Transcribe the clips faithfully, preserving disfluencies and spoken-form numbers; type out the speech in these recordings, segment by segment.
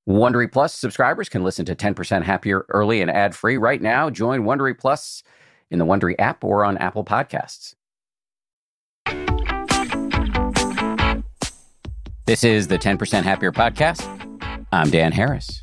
Wondery Plus subscribers can listen to ten percent Happier early and ad-free right now. Join Wondery Plus in the Wondery app or on Apple Podcasts. This is the ten percent Happier podcast. I'm Dan Harris.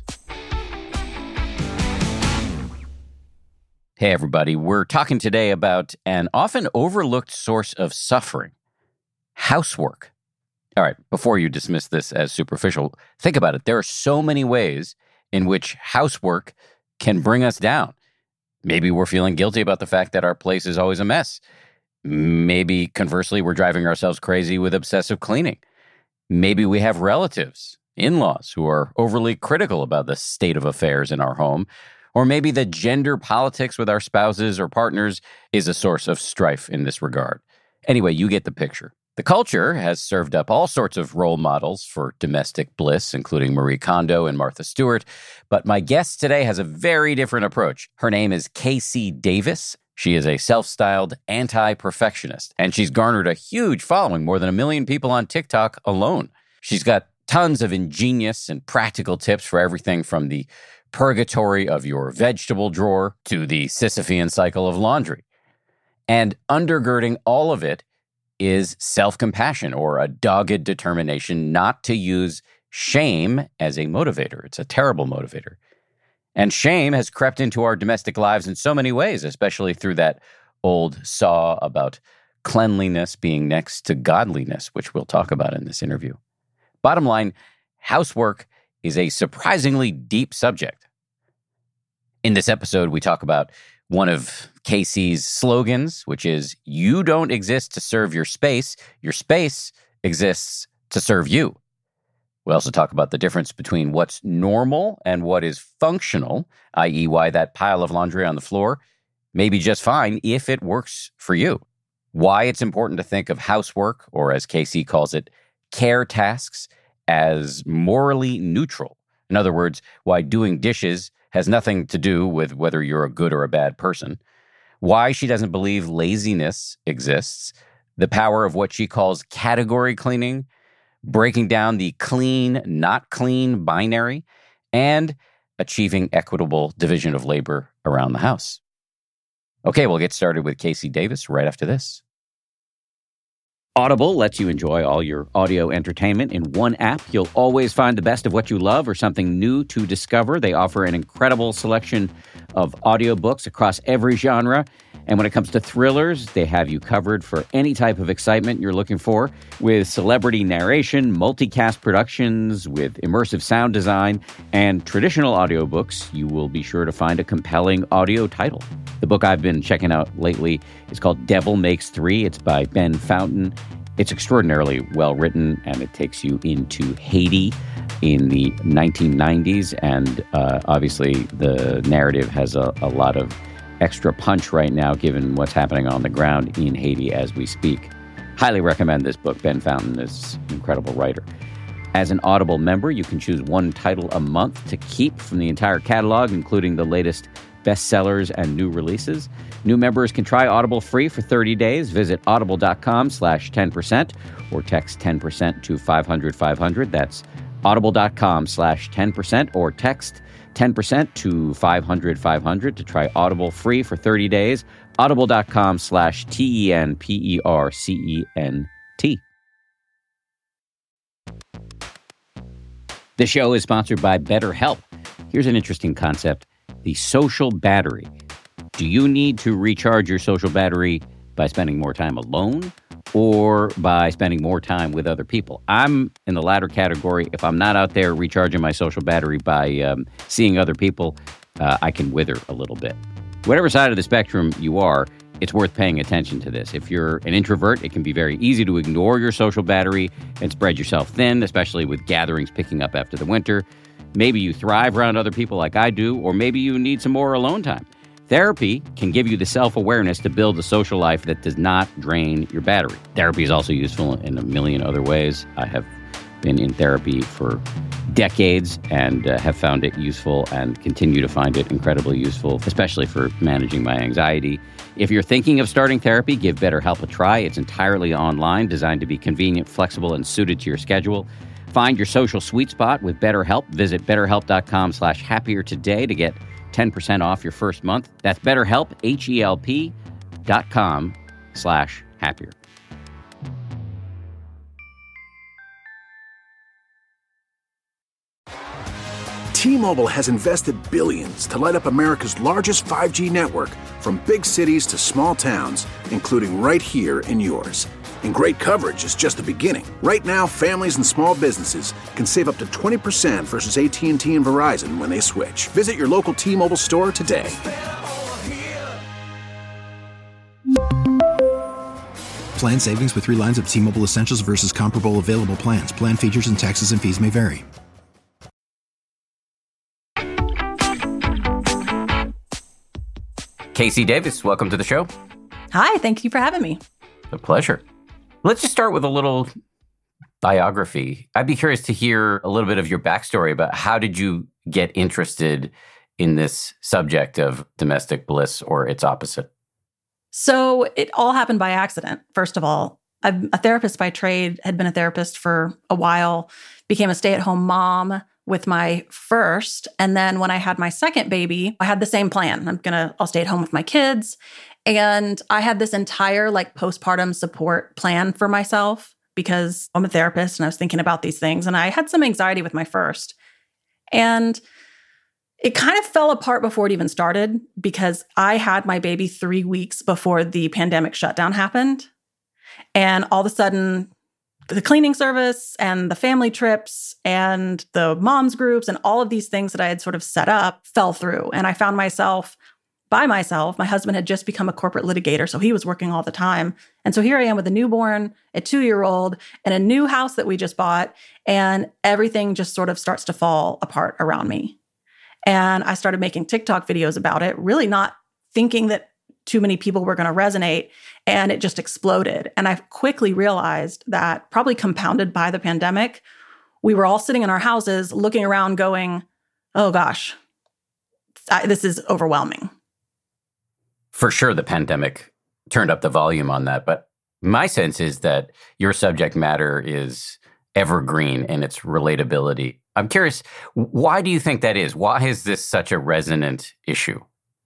Hey, everybody. We're talking today about an often overlooked source of suffering, housework. All right, before you dismiss this as superficial, think about it. There are so many ways in which housework can bring us down. Maybe we're feeling guilty about the fact that our place is always a mess. Maybe, conversely, we're driving ourselves crazy with obsessive cleaning. Maybe we have relatives, in-laws, who are overly critical about the state of affairs in our home. Or maybe the gender politics with our spouses or partners is a source of strife in this regard. Anyway, you get the picture. The culture has served up all sorts of role models for domestic bliss, including Marie Kondo and Martha Stewart. But my guest today has a very different approach. Her name is Casey Davis. She is a self-styled anti-perfectionist, and she's garnered a huge following, more than a million people on TikTok alone. She's got tons of ingenious and practical tips for everything from the purgatory of your vegetable drawer to the Sisyphean cycle of laundry. And undergirding all of it is self-compassion, or a dogged determination not to use shame as a motivator. It's a terrible motivator. And shame has crept into our domestic lives in so many ways, especially through that old saw about cleanliness being next to godliness, which we'll talk about in this interview. Bottom line, housework is a surprisingly deep subject. In this episode, we talk about one of Casey's slogans, which is, you don't exist to serve your space, your space exists to serve you. We also talk about the difference between what's normal and what is functional, that is why that pile of laundry on the floor may be just fine if it works for you. Why it's important to think of housework, or as Casey calls it, care tasks, as morally neutral. In other words, why doing dishes has nothing to do with whether you're a good or a bad person. Why she doesn't believe laziness exists. The power of what she calls category cleaning, breaking down the clean, not clean binary, and achieving equitable division of labor around the house. Okay, we'll get started with Casey Davis right after this. Audible lets you enjoy all your audio entertainment in one app. You'll always find the best of what you love or something new to discover. They offer an incredible selection of audiobooks across every genre. And when it comes to thrillers, they have you covered for any type of excitement you're looking for, with celebrity narration, multicast productions, with immersive sound design, and traditional audiobooks. You will be sure to find a compelling audio title. The book I've been checking out lately is called Devil Makes Three. It's by Ben Fountain. It's extraordinarily well written, and it takes you into Haiti in the nineteen nineties. And uh, obviously, the narrative has a, a lot of extra punch right now, given what's happening on the ground in Haiti as we speak. Highly recommend this book. Ben Fountain is an incredible writer. As an Audible member, you can choose one title a month to keep from the entire catalog, including the latest bestsellers and new releases. New members can try Audible free for thirty days. Visit audible.com slash 10% or text ten percent to five hundred five hundred. That's audible.com slash 10% or text ten percent to five hundred five hundred to try Audible free for thirty days. Audible.com slash T E N P E R C E N T. The show is sponsored by BetterHelp. Here's an interesting concept. The social battery. Do you need to recharge your social battery by spending more time alone or by spending more time with other people? I'm in the latter category. If I'm not out there recharging my social battery by um, seeing other people, uh, I can wither a little bit. Whatever side of the spectrum you are, it's worth paying attention to this. If you're an introvert, it can be very easy to ignore your social battery and spread yourself thin, especially with gatherings picking up after the winter. Maybe you thrive around other people like I do, or maybe you need some more alone time. Therapy can give you the self-awareness to build a social life that does not drain your battery. Therapy is also useful in a million other ways. I have been in therapy for decades and uh, have found it useful and continue to find it incredibly useful, especially for managing my anxiety. If you're thinking of starting therapy, give BetterHelp a try. It's entirely online, designed to be convenient, flexible, and suited to your schedule. Find your social sweet spot with BetterHelp. Visit betterhelp.com slash happier today to get ten percent off your first month. That's BetterHelp, H-E-L-P dot com slash happier. T-Mobile has invested billions to light up America's largest five G network, from big cities to small towns, including right here in yours. And great coverage is just the beginning. Right now, families and small businesses can save up to twenty percent versus A T and T and Verizon when they switch. Visit your local T-Mobile store today. Plan savings with three lines of T-Mobile Essentials versus comparable available plans. Plan features and taxes and fees may vary. Casey Davis, welcome to the show. Hi, thank you for having me. A pleasure. Let's just start with a little biography. I'd be curious to hear a little bit of your backstory about how did you get interested in this subject of domestic bliss or its opposite? So it all happened by accident, first of all. I'm a therapist by trade, had been a therapist for a while, became a stay-at-home mom with my first. And then when I had my second baby, I had the same plan. I'm going to, I'll stay at home with my kids. And I had this entire like postpartum support plan for myself because I'm a therapist and I was thinking about these things. And I had some anxiety with my first. And it kind of fell apart before it even started because I had my baby three weeks before the pandemic shutdown happened. And all of a sudden, the cleaning service and the family trips and the moms groups and all of these things that I had sort of set up fell through. And I found myself by myself. My husband had just become a corporate litigator, so he was working all the time. And so here I am with a newborn, a two-year-old, and a new house that we just bought, and everything just sort of starts to fall apart around me. And I started making TikTok videos about it, really not thinking that too many people were going to resonate, and it just exploded. And I quickly realized that, probably compounded by the pandemic, we were all sitting in our houses looking around going, oh gosh, I, this is overwhelming. For sure, the pandemic turned up the volume on that. But my sense is that your subject matter is evergreen in its relatability. I'm curious, why do you think that is? Why is this such a resonant issue?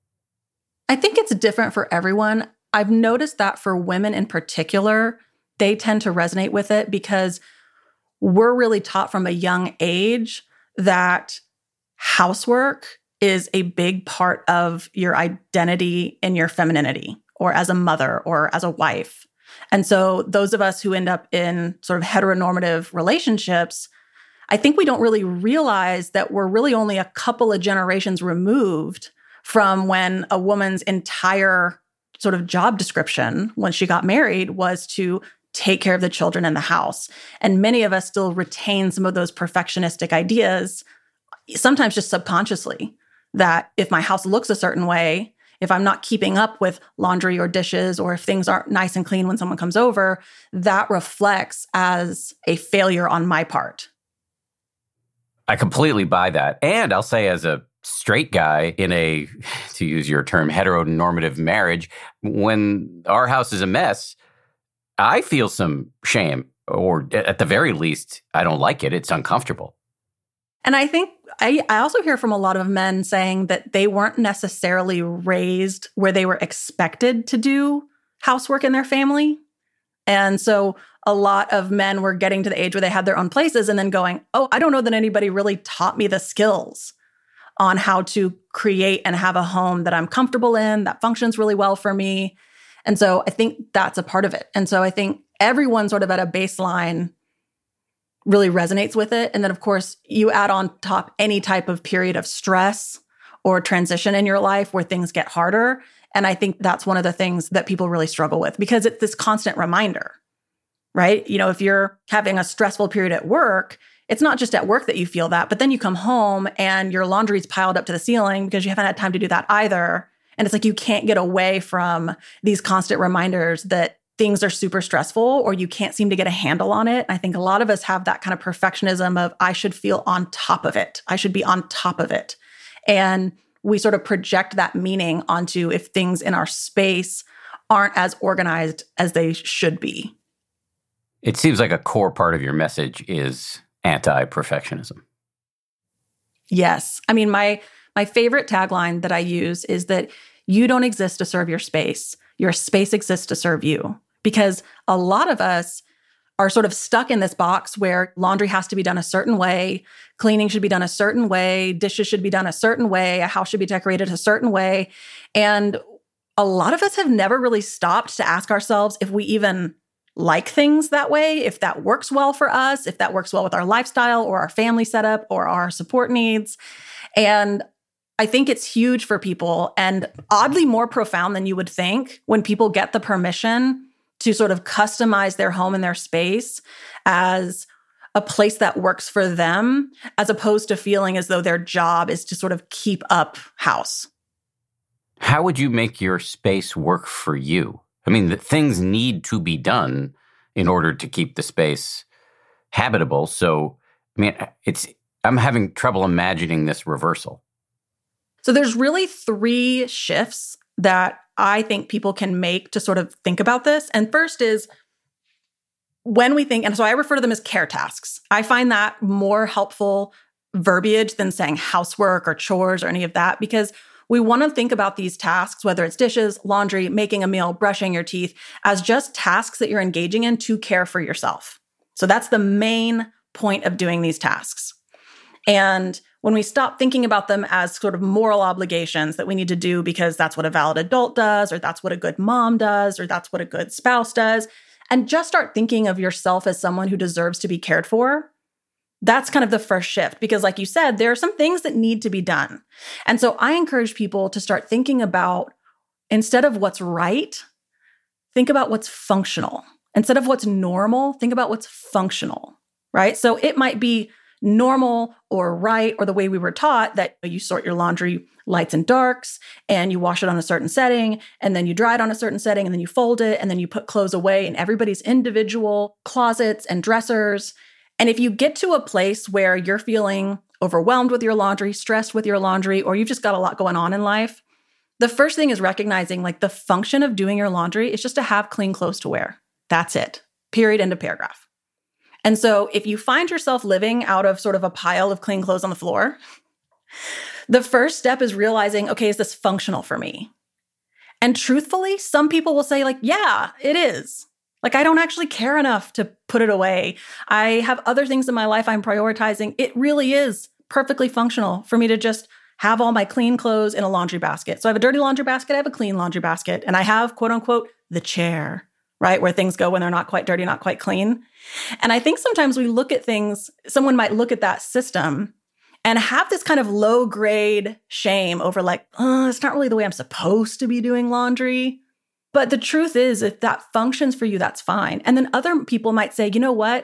I think it's different for everyone. I've noticed that for women in particular, they tend to resonate with it because we're really taught from a young age that housework is a big part of your identity and your femininity, or as a mother or as a wife. And so those of us who end up in sort of heteronormative relationships, I think we don't really realize that we're really only a couple of generations removed from when a woman's entire sort of job description when she got married was to take care of the children in the house. And many of us still retain some of those perfectionistic ideas, sometimes just subconsciously, that if my house looks a certain way, if I'm not keeping up with laundry or dishes, or if things aren't nice and clean when someone comes over, that reflects as a failure on my part. I completely buy that. And I'll say, as a straight guy in a, to use your term, heteronormative marriage, when our house is a mess, I feel some shame, or at the very least, I don't like it. It's uncomfortable. And I think I, I also hear from a lot of men saying that they weren't necessarily raised where they were expected to do housework in their family. And so a lot of men were getting to the age where they had their own places and then going, oh, I don't know that anybody really taught me the skills on how to create and have a home that I'm comfortable in, that functions really well for me. And so I think that's a part of it. And so I think everyone sort of at a baseline really resonates with it. And then, of course, you add on top any type of period of stress or transition in your life where things get harder. And I think that's one of the things that people really struggle with, because it's this constant reminder, right? You know, if you're having a stressful period at work, it's not just at work that you feel that, but then you come home and your laundry's piled up to the ceiling because you haven't had time to do that either. And it's like you can't get away from these constant reminders that things are super stressful, or you can't seem to get a handle on it. I think a lot of us have that kind of perfectionism of, I should feel on top of it. I should be on top of it. And we sort of project that meaning onto if things in our space aren't as organized as they should be. It seems like a core part of your message is anti-perfectionism. Yes. I mean, my my favorite tagline that I use is that you don't exist to serve your space. Your space exists to serve you. Because a lot of us are sort of stuck in this box where laundry has to be done a certain way, cleaning should be done a certain way, dishes should be done a certain way, a house should be decorated a certain way. And a lot of us have never really stopped to ask ourselves if we even like things that way, if that works well for us, if that works well with our lifestyle or our family setup or our support needs. And I think it's huge for people and oddly more profound than you would think when people get the permission to sort of customize their home and their space as a place that works for them, as opposed to feeling as though their job is to sort of keep up house. How would you make your space work for you? I mean, the things need to be done in order to keep the space habitable. So, I mean, it's I'm having trouble imagining this reversal. So there's really three shifts that I think people can make to sort of think about this. And first is when we think, and so I refer to them as care tasks. I find that more helpful verbiage than saying housework or chores or any of that, because we want to think about these tasks, whether it's dishes, laundry, making a meal, brushing your teeth, as just tasks that you're engaging in to care for yourself. So that's the main point of doing these tasks. And when we stop thinking about them as sort of moral obligations that we need to do because that's what a valid adult does, or that's what a good mom does, or that's what a good spouse does, and just start thinking of yourself as someone who deserves to be cared for, that's kind of the first shift. Because like you said, there are some things that need to be done. And so I encourage people to start thinking about, instead of what's right, think about what's functional. Instead of what's normal, think about what's functional, right? So it might be normal or right, or the way we were taught that you sort your laundry lights and darks and you wash it on a certain setting and then you dry it on a certain setting and then you fold it and then you put clothes away in everybody's individual closets and dressers. And if you get to a place where you're feeling overwhelmed with your laundry, stressed with your laundry, or you've just got a lot going on in life, the first thing is recognizing like the function of doing your laundry is just to have clean clothes to wear. That's it. Period. End of paragraph. And so if you find yourself living out of sort of a pile of clean clothes on the floor, the first step is realizing, okay, is this functional for me? And truthfully, some people will say like, yeah, it is. Like, I don't actually care enough to put it away. I have other things in my life I'm prioritizing. It really is perfectly functional for me to just have all my clean clothes in a laundry basket. So I have a dirty laundry basket, I have a clean laundry basket, and I have, quote unquote, the chair, right? Where things go when they're not quite dirty, not quite clean. And I think sometimes we look at things, someone might look at that system and have this kind of low grade shame over like, oh, it's not really the way I'm supposed to be doing laundry. But the truth is, if that functions for you, that's fine. And then other people might say, you know what?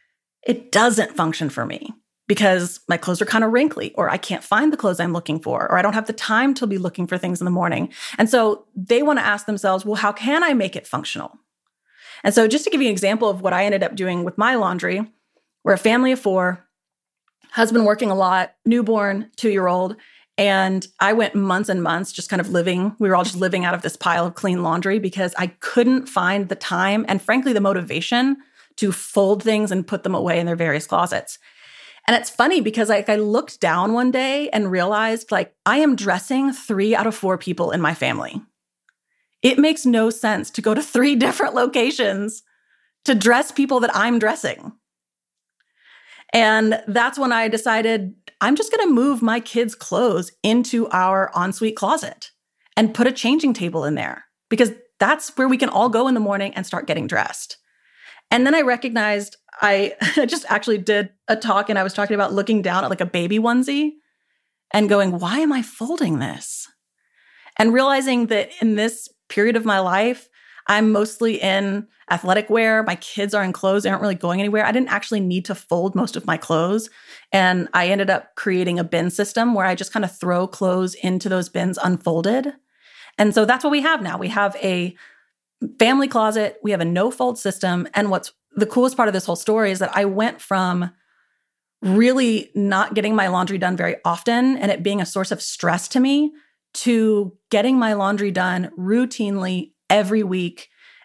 It doesn't function for me because my clothes are kind of wrinkly, or I can't find the clothes I'm looking for, or I don't have the time to be looking for things in the morning. And so they want to ask themselves, well, how can I make it functional? And so just to give you an example of what I ended up doing with my laundry, we're a family of four, husband working a lot, newborn, two-year-old. And I went months and months just kind of living. We were all just living out of this pile of clean laundry because I couldn't find the time and frankly, the motivation to fold things and put them away in their various closets. And it's funny because like I looked down one day and realized like I am dressing three out of four people in my family. It makes no sense to go to three different locations to dress people that I'm dressing. And that's when I decided I'm just going to move my kids' clothes into our ensuite closet and put a changing table in there because that's where we can all go in the morning and start getting dressed. And then I recognized I just actually did a talk and I was talking about looking down at like a baby onesie and going, why am I folding this? And realizing that in this period of my life, I'm mostly in athletic wear. My kids are in clothes. They aren't really going anywhere. I didn't actually need to fold most of my clothes. And I ended up creating a bin system where I just kind of throw clothes into those bins unfolded. And so that's what we have now. We have a family closet. We have a no-fold system. And what's the coolest part of this whole story is that I went from really not getting my laundry done very often and it being a source of stress to me to getting my laundry done routinely every week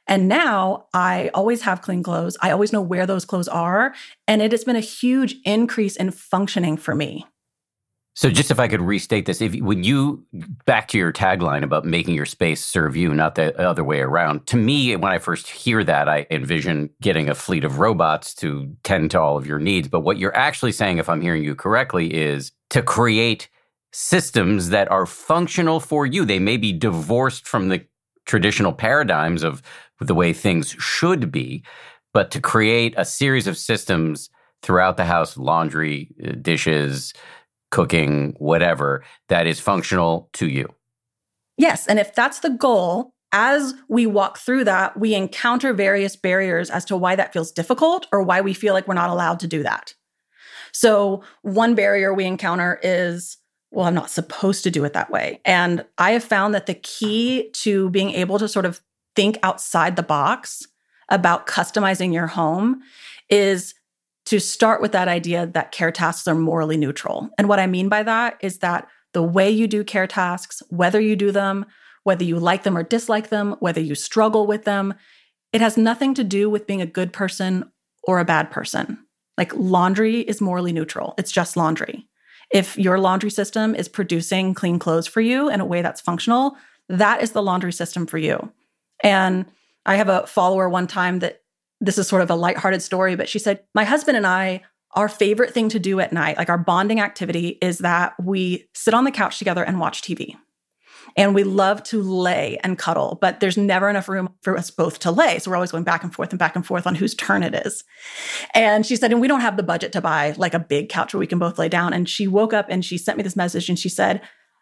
And now I always have clean clothes. I always know where those clothes are. And it has been a huge increase in functioning for me. So just if I could restate this, if when you, back to your tagline about making your space serve you, not the other way around, to me, when I first hear that, I envision getting a fleet of robots to tend to all of your needs. But what you're actually saying, if I'm hearing you correctly, is to create systems that are functional for you. They may be divorced from the traditional paradigms of the way things should be, but to create a series of systems throughout the house, laundry, dishes, cooking, whatever, that is functional to you. Yes. And if that's the goal, as we walk through that, we encounter various barriers as to why that feels difficult or why we feel like we're not allowed to do that. So one barrier we encounter is, well, I'm not supposed to do it that way. And I have found that the key to being able to sort of think outside the box about customizing your home is to start with that idea that care tasks are morally neutral. And what I mean by that is that the way you do care tasks, whether you do them, whether you like them or dislike them, whether you struggle with them, it has nothing to do with being a good person or a bad person. Like laundry is morally neutral. It's just laundry. If your laundry system is producing clean clothes for you in a way that's functional, that is the laundry system for you. And I have a follower one time that this is sort of a lighthearted story, but she said, my husband and I, our favorite thing to do at night, like our bonding activity, is that we sit on the couch together and watch T V. And we love to lay and cuddle, but there's never enough room for us both to lay. So we're always going back and forth and back and forth on whose turn it is. And she said, and we don't have the budget to buy like a big couch where we can both lay down. And she woke up and she sent me this message and she said,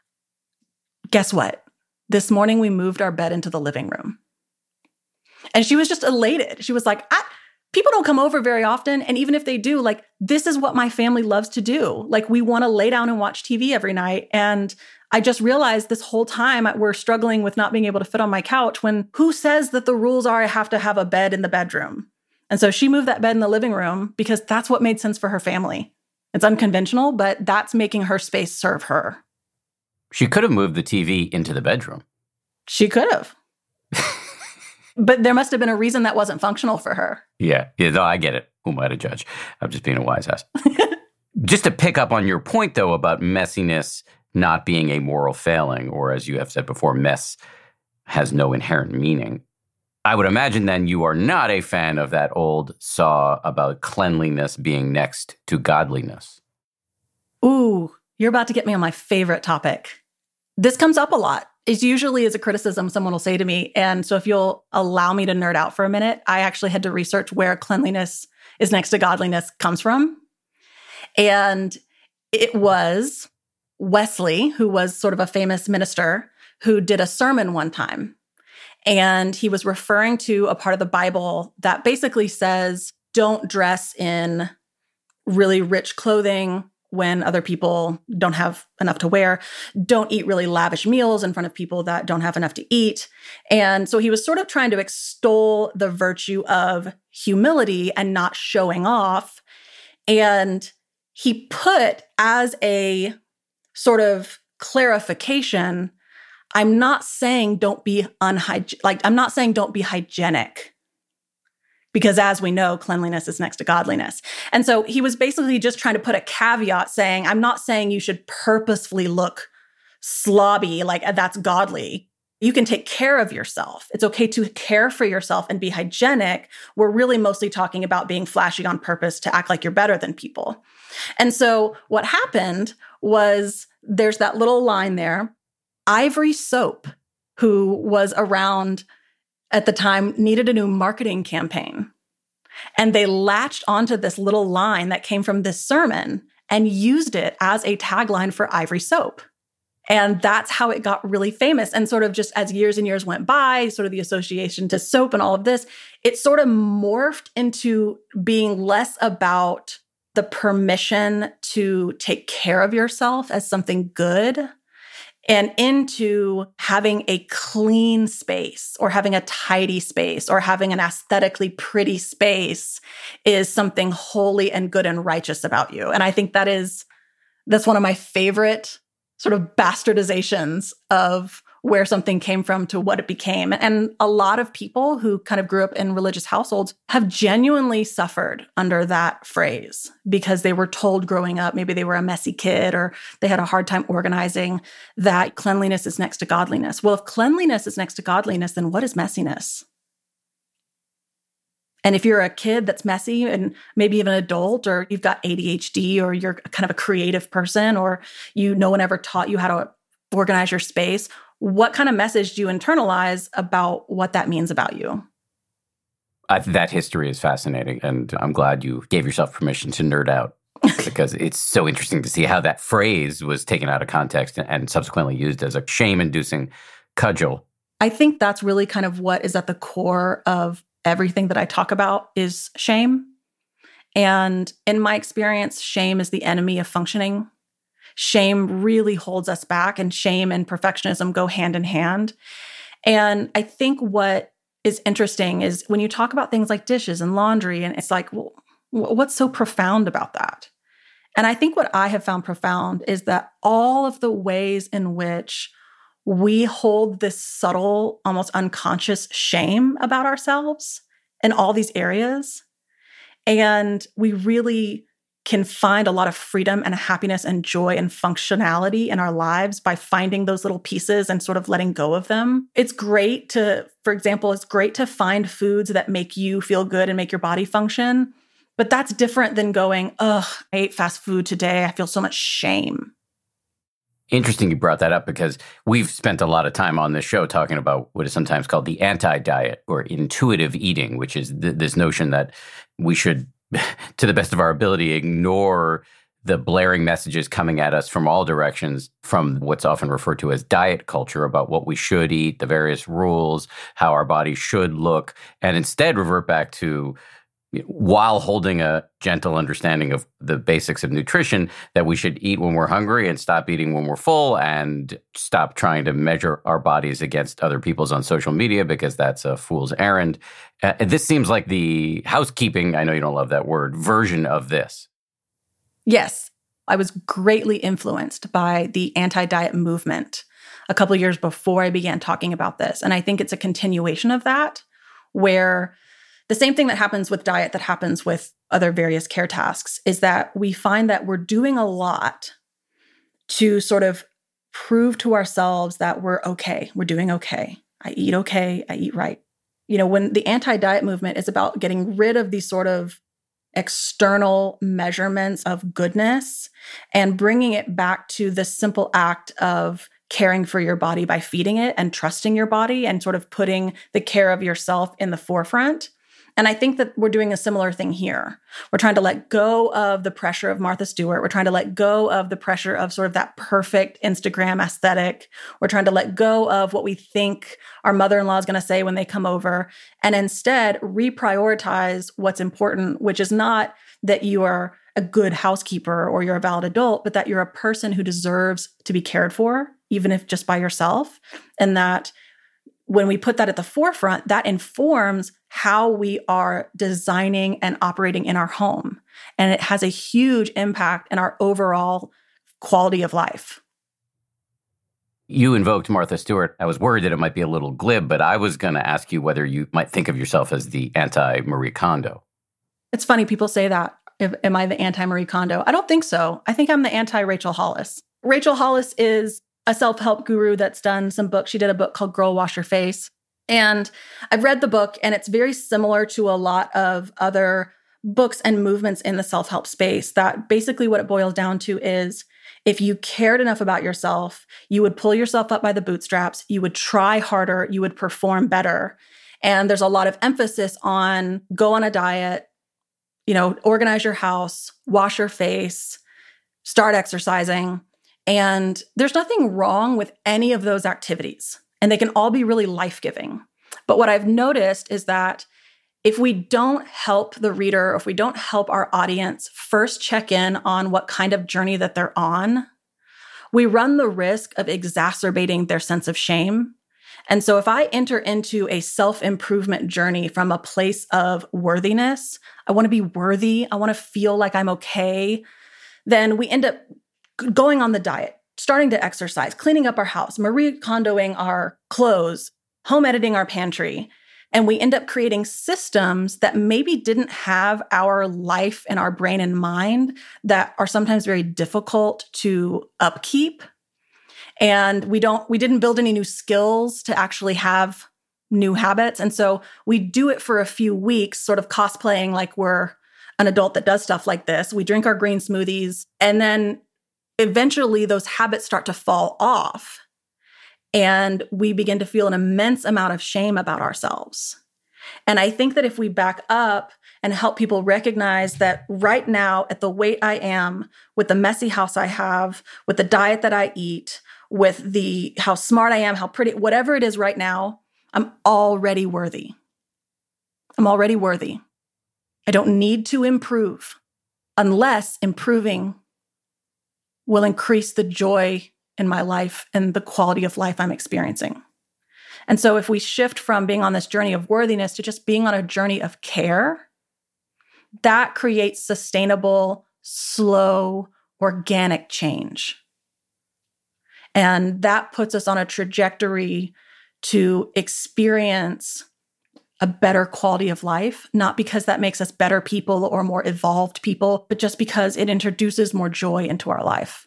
guess what? This morning we moved our bed into the living room. And she was just elated. She was like, I, people don't come over very often. And even if they do, like, this is what my family loves to do. Like, we want to lay down and watch T V every night. And I just realized this whole time we're struggling with not being able to fit on my couch when who says that the rules are I have to have a bed in the bedroom? And so she moved that bed in the living room because that's what made sense for her family. It's unconventional, but that's making her space serve her. She could have moved the T V into the bedroom. She could have. But there must have been a reason that wasn't functional for her. Yeah, yeah, no, I get it. Who am I to judge? I'm just being a wise ass. Just to pick up on your point, though, about messiness not being a moral failing, or as you have said before, mess has no inherent meaning. I would imagine then you are not a fan of that old saw about cleanliness being next to godliness. Ooh, you're about to get me on my favorite topic. This comes up a lot. It usually is a criticism someone will say to me. And so if you'll allow me to nerd out for a minute, I actually had to research where cleanliness is next to godliness comes from. And it was Wesley, who was sort of a famous minister, who did a sermon one time. And he was referring to a part of the Bible that basically says, don't dress in really rich clothing when other people don't have enough to wear. Don't eat really lavish meals in front of people that don't have enough to eat. And so he was sort of trying to extol the virtue of humility and not showing off. And he put as a sort of clarification, I'm not saying don't be unhygienic. Like, I'm not saying don't be hygienic. Because as we know, cleanliness is next to godliness. And so he was basically just trying to put a caveat saying, I'm not saying you should purposefully look slobby, like that's godly. You can take care of yourself. It's okay to care for yourself and be hygienic. We're really mostly talking about being flashy on purpose to act like you're better than people. And so what happened was there's that little line there. Ivory Soap, who was around at the time, needed a new marketing campaign. And they latched onto this little line that came from this sermon and used it as a tagline for Ivory Soap. And that's how it got really famous. And sort of just as years and years went by, sort of the association to soap and all of this, it sort of morphed into being less about the permission to take care of yourself as something good and into having a clean space or having a tidy space or having an aesthetically pretty space is something holy and good and righteous about you. And I think that is, that's one of my favorite sort of bastardizations of where something came from to what it became. And a lot of people who kind of grew up in religious households have genuinely suffered under that phrase because they were told growing up, maybe they were a messy kid or they had a hard time organizing, that cleanliness is next to godliness. Well, if cleanliness is next to godliness, then what is messiness? And if you're a kid that's messy and maybe even an adult, or you've got A D H D, or you're kind of a creative person, or you no one ever taught you how to organize your space, what kind of message do you internalize about what that means about you? I, that history is fascinating, and I'm glad you gave yourself permission to nerd out because it's so interesting to see how that phrase was taken out of context and subsequently used as a shame-inducing cudgel. I think that's really kind of what is at the core of everything that I talk about is shame. And in my experience, shame is the enemy of functioning. Shame really holds us back, and shame and perfectionism go hand in hand. And I think what is interesting is when you talk about things like dishes and laundry, and it's like, well, what's so profound about that? And I think what I have found profound is that all of the ways in which we hold this subtle, almost unconscious shame about ourselves in all these areas, and we really can find a lot of freedom and happiness and joy and functionality in our lives by finding those little pieces and sort of letting go of them. It's great to, for example, it's great to find foods that make you feel good and make your body function, but that's different than going, ugh, I ate fast food today. I feel so much shame. Interesting you brought that up because we've spent a lot of time on this show talking about what is sometimes called the anti-diet or intuitive eating, which is th- this notion that we should, to the best of our ability, ignore the blaring messages coming at us from all directions from what's often referred to as diet culture about what we should eat, the various rules, how our bodies should look, and instead revert back to, while holding a gentle understanding of the basics of nutrition, that we should eat when we're hungry and stop eating when we're full and stop trying to measure our bodies against other people's on social media because that's a fool's errand. Uh, this seems like the housekeeping, I know you don't love that word, version of this. Yes, I was greatly influenced by the anti-diet movement a couple of years before I began talking about this. And I think it's a continuation of that, where the same thing that happens with diet that happens with other various care tasks is that we find that we're doing a lot to sort of prove to ourselves that we're okay. We're doing okay. I eat okay. I eat right. You know, when the anti-diet movement is about getting rid of these sort of external measurements of goodness and bringing it back to the simple act of caring for your body by feeding it and trusting your body and sort of putting the care of yourself in the forefront. And I think that we're doing a similar thing here. We're trying to let go of the pressure of Martha Stewart. We're trying to let go of the pressure of sort of that perfect Instagram aesthetic. We're trying to let go of what we think our mother-in-law is going to say when they come over, and instead reprioritize what's important, which is not that you are a good housekeeper or you're a valid adult, but that you're a person who deserves to be cared for, even if just by yourself. And that when we put that at the forefront, that informs how we are designing and operating in our home. And it has a huge impact in our overall quality of life. You invoked Martha Stewart. I was worried that it might be a little glib, but I was going to ask you whether you might think of yourself as the anti-Marie Kondo. It's funny, people say that. If, am I the anti-Marie Kondo? I don't think so. I think I'm the anti-Rachel Hollis. Rachel Hollis is a self-help guru that's done some books. She did a book called Girl Wash Your Face. And I've read the book, and it's very similar to a lot of other books and movements in the self-help space, that basically what it boils down to is if you cared enough about yourself, you would pull yourself up by the bootstraps, you would try harder, you would perform better. And there's a lot of emphasis on go on a diet, you know, organize your house, wash your face, start exercising. And there's nothing wrong with any of those activities, and they can all be really life-giving. But what I've noticed is that if we don't help the reader, or if we don't help our audience first check in on what kind of journey that they're on, we run the risk of exacerbating their sense of shame. And so if I enter into a self-improvement journey from a place of worthiness, I want to be worthy, I want to feel like I'm okay, then we end up going on the diet. starting to exercise, cleaning up our house, Marie Kondoing our clothes, home editing our pantry. And we end up creating systems that maybe didn't have our life and our brain in mind, that are sometimes very difficult to upkeep. And we don't, we didn't build any new skills to actually have new habits. And so we do it for a few weeks, sort of cosplaying like we're an adult that does stuff like this. We drink our green smoothies, and then eventually those habits start to fall off. And we begin to feel an immense amount of shame about ourselves. And I think that if we back up and help people recognize that right now, at the weight I am, with the messy house I have, with the diet that I eat, with the how smart I am, how pretty, whatever it is right now, I'm already worthy. I'm already worthy. I don't need to improve, unless improving will increase the joy in my life and the quality of life I'm experiencing. And so if we shift from being on this journey of worthiness to just being on a journey of care, that creates sustainable, slow, organic change. And that puts us on a trajectory to experience a better quality of life, not because that makes us better people or more evolved people, but just because it introduces more joy into our life.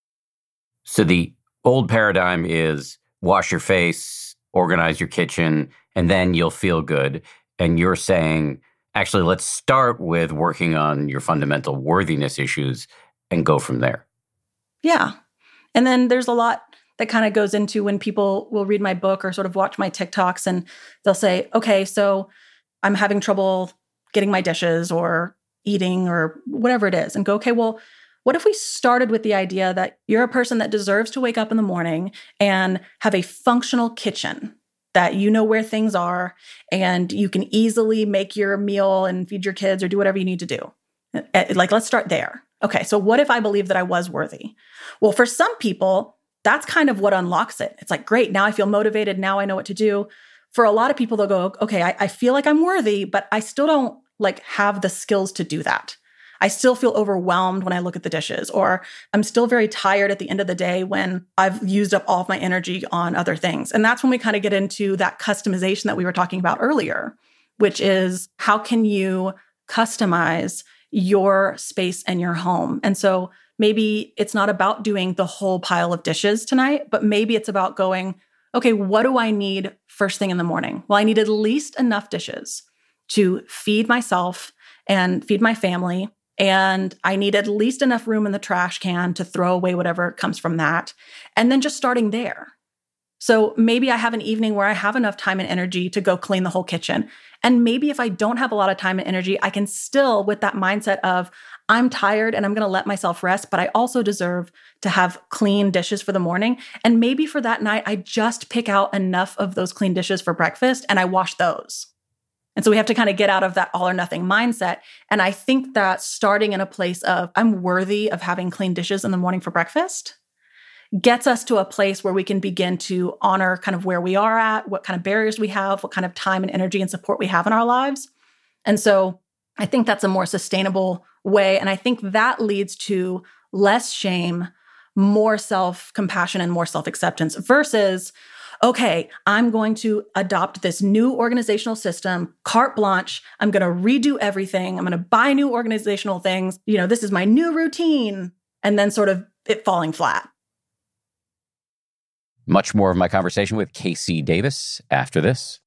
So the old paradigm is wash your face, organize your kitchen, and then you'll feel good. And you're saying, actually, let's start with working on your fundamental worthiness issues and go from there. Yeah. And then there's a lot that kind of goes into when people will read my book or sort of watch my TikToks, and they'll say, okay, so I'm having trouble getting my dishes or eating or whatever it is, and go, okay, well, what if we started with the idea that you're a person that deserves to wake up in the morning and have a functional kitchen, that you know where things are and you can easily make your meal and feed your kids or do whatever you need to do. Like, let's start there. Okay, so what if I believe that I was worthy? Well, for some people, that's kind of what unlocks it. It's like, great, now I feel motivated. Now I know what to do. For a lot of people, they'll go, okay, I, I feel like I'm worthy, but I still don't like have the skills to do that. I still feel overwhelmed when I look at the dishes, or I'm still very tired at the end of the day when I've used up all of my energy on other things. And that's when we kind of get into that customization that we were talking about earlier, which is how can you customize your space and your home? And so maybe it's not about doing the whole pile of dishes tonight, but maybe it's about going, okay, what do I need first thing in the morning? Well, I need at least enough dishes to feed myself and feed my family. And I need at least enough room in the trash can to throw away whatever comes from that. And then just starting there. So maybe I have an evening where I have enough time and energy to go clean the whole kitchen. And maybe if I don't have a lot of time and energy, I can still, with that mindset of, I'm tired and I'm going to let myself rest, but I also deserve to have clean dishes for the morning. And maybe for that night, I just pick out enough of those clean dishes for breakfast and I wash those. And so we have to kind of get out of that all or nothing mindset. And I think that starting in a place of, I'm worthy of having clean dishes in the morning for breakfast, gets us to a place where we can begin to honor kind of where we are at, what kind of barriers we have, what kind of time and energy and support we have in our lives. And so I think that's a more sustainable way. And I think that leads to less shame, more self-compassion, and more self-acceptance versus, okay, I'm going to adopt this new organizational system, carte blanche. I'm going to redo everything. I'm going to buy new organizational things. You know, this is my new routine. And then sort of it falling flat. Much more of my conversation with Casey Davis after this.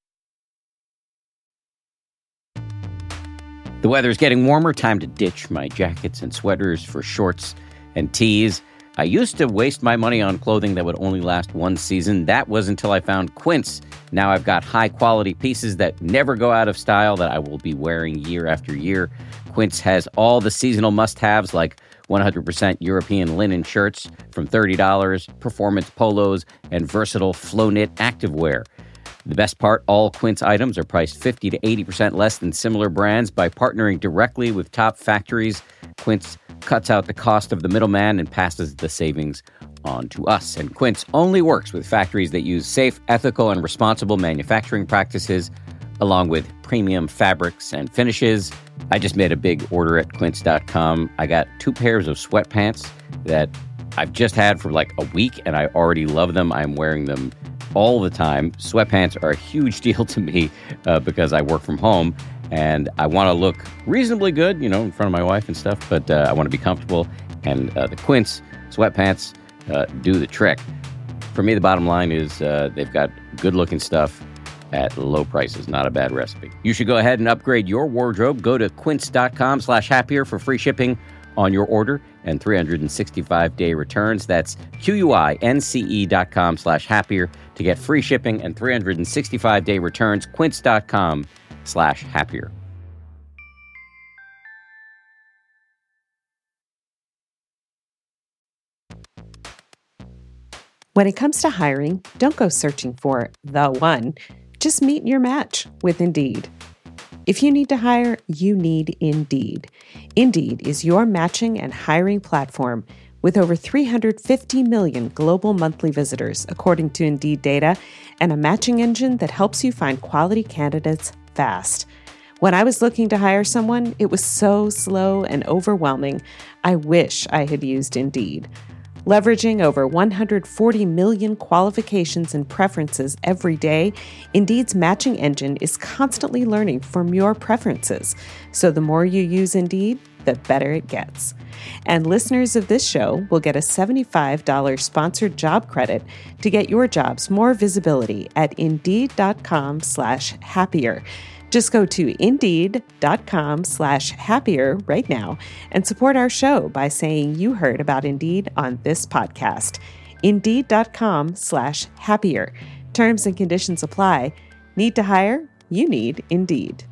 The weather's getting warmer. Time to ditch my jackets and sweaters for shorts and tees. I used to waste my money on clothing that would only last one season. That was until I found Quince. Now I've got high-quality pieces that never go out of style that I will be wearing year after year. Quince has all the seasonal must-haves like one hundred percent European linen shirts from thirty dollars, performance polos, and versatile flow-knit activewear. The best part, all Quince items are priced fifty to eighty percent less than similar brands. By partnering directly with top factories, Quince cuts out the cost of the middleman and passes the savings on to us. And Quince only works with factories that use safe, ethical, and responsible manufacturing practices, along with premium fabrics and finishes. I just made a big order at quince dot com. I got two pairs of sweatpants that I've just had for like a week, and I already love them. I'm wearing them all the time. Sweatpants are a huge deal to me uh, because I work from home, and I want to look reasonably good, you know, in front of my wife and stuff, but uh, I want to be comfortable, and uh, the Quince sweatpants uh, do the trick. For me, the bottom line is uh, they've got good-looking stuff at low prices. Not a bad recipe. You should go ahead and upgrade your wardrobe. Go to quince.com slash happier for free shipping on your order and three hundred sixty-five day returns. That's Q-U-I-N-C-E dot com slash happier to get free shipping and three hundred sixty-five day returns. Quince.com slash happier. When it comes to hiring, don't go searching for the one. Just meet your match with Indeed. If you need to hire, you need Indeed. Indeed is your matching and hiring platform with over three hundred fifty million global monthly visitors, according to Indeed data, and a matching engine that helps you find quality candidates fast. When I was looking to hire someone, it was so slow and overwhelming. I wish I had used Indeed. Leveraging over one hundred forty million qualifications and preferences every day, Indeed's matching engine is constantly learning from your preferences. So the more you use Indeed, the better it gets. And listeners of this show will get a seventy-five dollars sponsored job credit to get your jobs more visibility at Indeed.com slash happier. Just go to Indeed.com slash happier right now and support our show by saying you heard about Indeed on this podcast. Indeed.com slash happier. Terms and conditions apply. Need to hire? You need Indeed.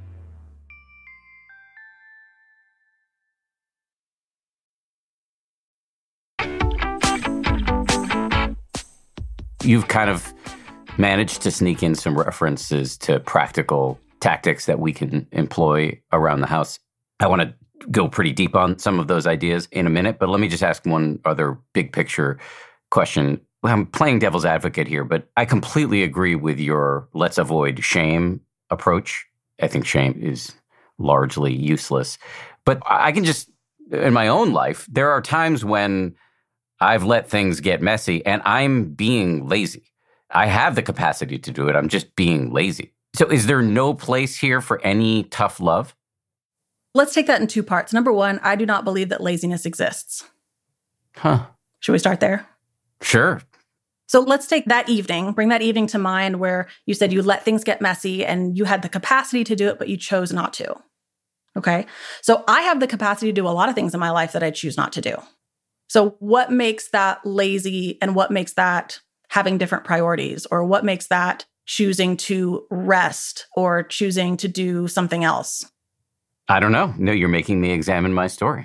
You've kind of managed to sneak in some references to practical tactics that we can employ around the house. I want to go pretty deep on some of those ideas in a minute, but let me just ask one other big picture question. Well, I'm playing devil's advocate here, but I completely agree with your let's avoid shame approach. I think shame is largely useless. But I can just, in my own life, there are times when I've let things get messy and I'm being lazy. I have the capacity to do it. I'm just being lazy. So is there no place here for any tough love? Let's take that in two parts. Number one, I do not believe that laziness exists. Huh. Should we start there? Sure. So let's take that evening, bring that evening to mind where you said you let things get messy and you had the capacity to do it, but you chose not to. Okay. So I have the capacity to do a lot of things in my life that I choose not to do. So what makes that lazy and what makes that having different priorities, or what makes that choosing to rest or choosing to do something else? I don't know. No, you're making me examine my story.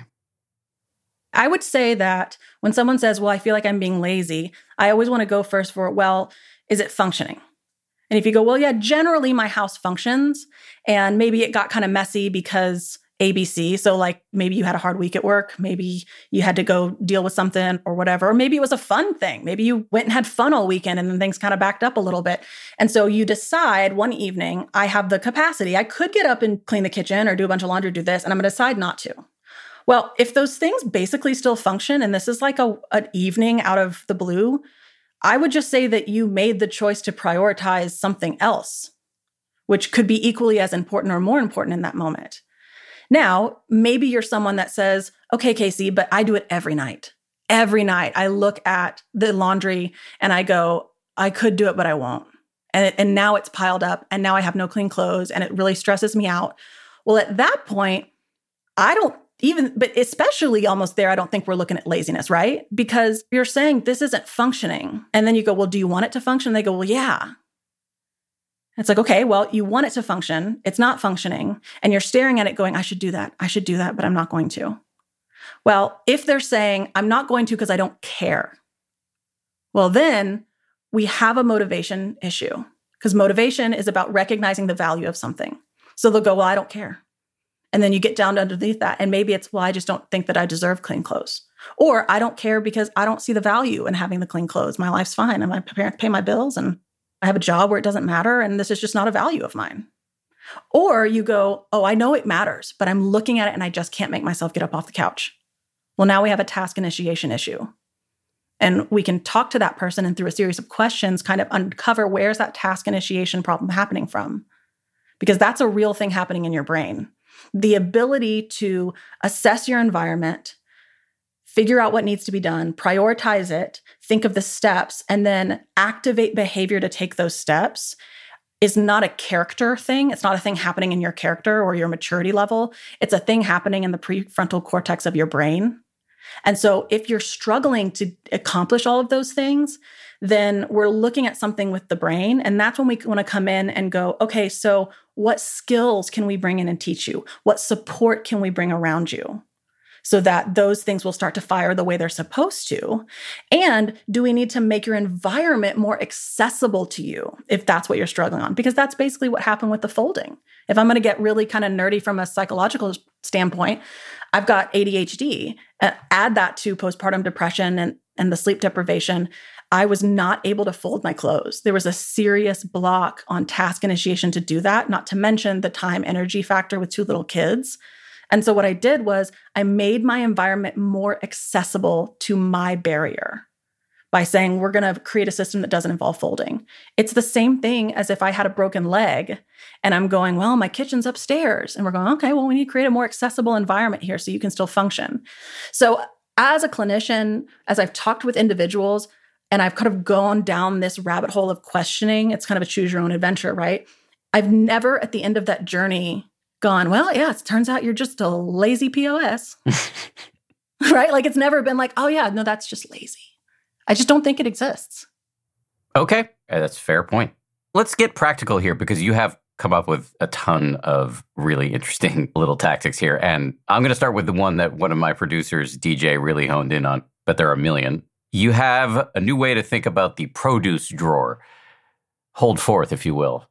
I would say that when someone says, well, I feel like I'm being lazy, I always want to go first for, well, is it functioning? And if you go, well, yeah, generally my house functions, and maybe it got kind of messy because A B C. So like maybe you had a hard week at work. Maybe you had to go deal with something or whatever. Or maybe it was a fun thing. Maybe you went and had fun all weekend and then things kind of backed up a little bit. And so you decide one evening, I have the capacity. I could get up and clean the kitchen or do a bunch of laundry, do this, and I'm going to decide not to. Well, if those things basically still function, and this is like a, an evening out of the blue, I would just say that you made the choice to prioritize something else, which could be equally as important or more important in that moment. Now, maybe you're someone that says, okay, Casey, but I do it every night. Every night I look at the laundry and I go, I could do it, but I won't. And, it, and now it's piled up and now I have no clean clothes and it really stresses me out. Well, at that point, I don't even, but especially almost there, I don't think we're looking at laziness, right? Because you're saying this isn't functioning. And then you go, well, do you want it to function? And they go, well, yeah. It's like, okay, well, you want it to function. It's not functioning. And you're staring at it going, I should do that. I should do that, but I'm not going to. Well, if they're saying, I'm not going to because I don't care. Well, then we have a motivation issue, because motivation is about recognizing the value of something. So they'll go, well, I don't care. And then you get down underneath that. And maybe it's, well, I just don't think that I deserve clean clothes. Or I don't care because I don't see the value in having the clean clothes. My life's fine. And I pay my bills and I have a job where it doesn't matter, and this is just not a value of mine. Or you go, oh, I know it matters, but I'm looking at it and I just can't make myself get up off the couch. Well, now we have a task initiation issue. And we can talk to that person and through a series of questions kind of uncover where's that task initiation problem happening from. Because that's a real thing happening in your brain. The ability to assess your environment, figure out what needs to be done, prioritize it, think of the steps, and then activate behavior to take those steps is not a character thing. It's not a thing happening in your character or your maturity level. It's a thing happening in the prefrontal cortex of your brain. And so if you're struggling to accomplish all of those things, then we're looking at something with the brain. And that's when we want to come in and go, okay, so what skills can we bring in and teach you? What support can we bring around you so that those things will start to fire the way they're supposed to? And do we need to make your environment more accessible to you if that's what you're struggling on? Because that's basically what happened with the folding. If I'm going to get really kind of nerdy from a psychological standpoint, I've got A D H D. Uh, add that to postpartum depression and, and the sleep deprivation. I was not able to fold my clothes. There was a serious block on task initiation to do that, not to mention the time energy factor with two little kids. And so what I did was I made my environment more accessible to my barrier by saying, we're going to create a system that doesn't involve folding. It's the same thing as if I had a broken leg and I'm going, well, my kitchen's upstairs. And we're going, okay, well, we need to create a more accessible environment here so you can still function. So as a clinician, as I've talked with individuals and I've kind of gone down this rabbit hole of questioning, it's kind of a choose your own adventure, right? I've never at the end of that journey gone, well, yeah, it turns out you're just a lazy P O S, right? Like it's never been like, oh yeah, no, that's just lazy. I just don't think it exists. Okay, that's a fair point. Let's get practical here because you have come up with a ton of really interesting little tactics here. And I'm going to start with the one that one of my producers, D J, really honed in on, but there are a million. You have a new way to think about the produce drawer. Hold forth, if you will.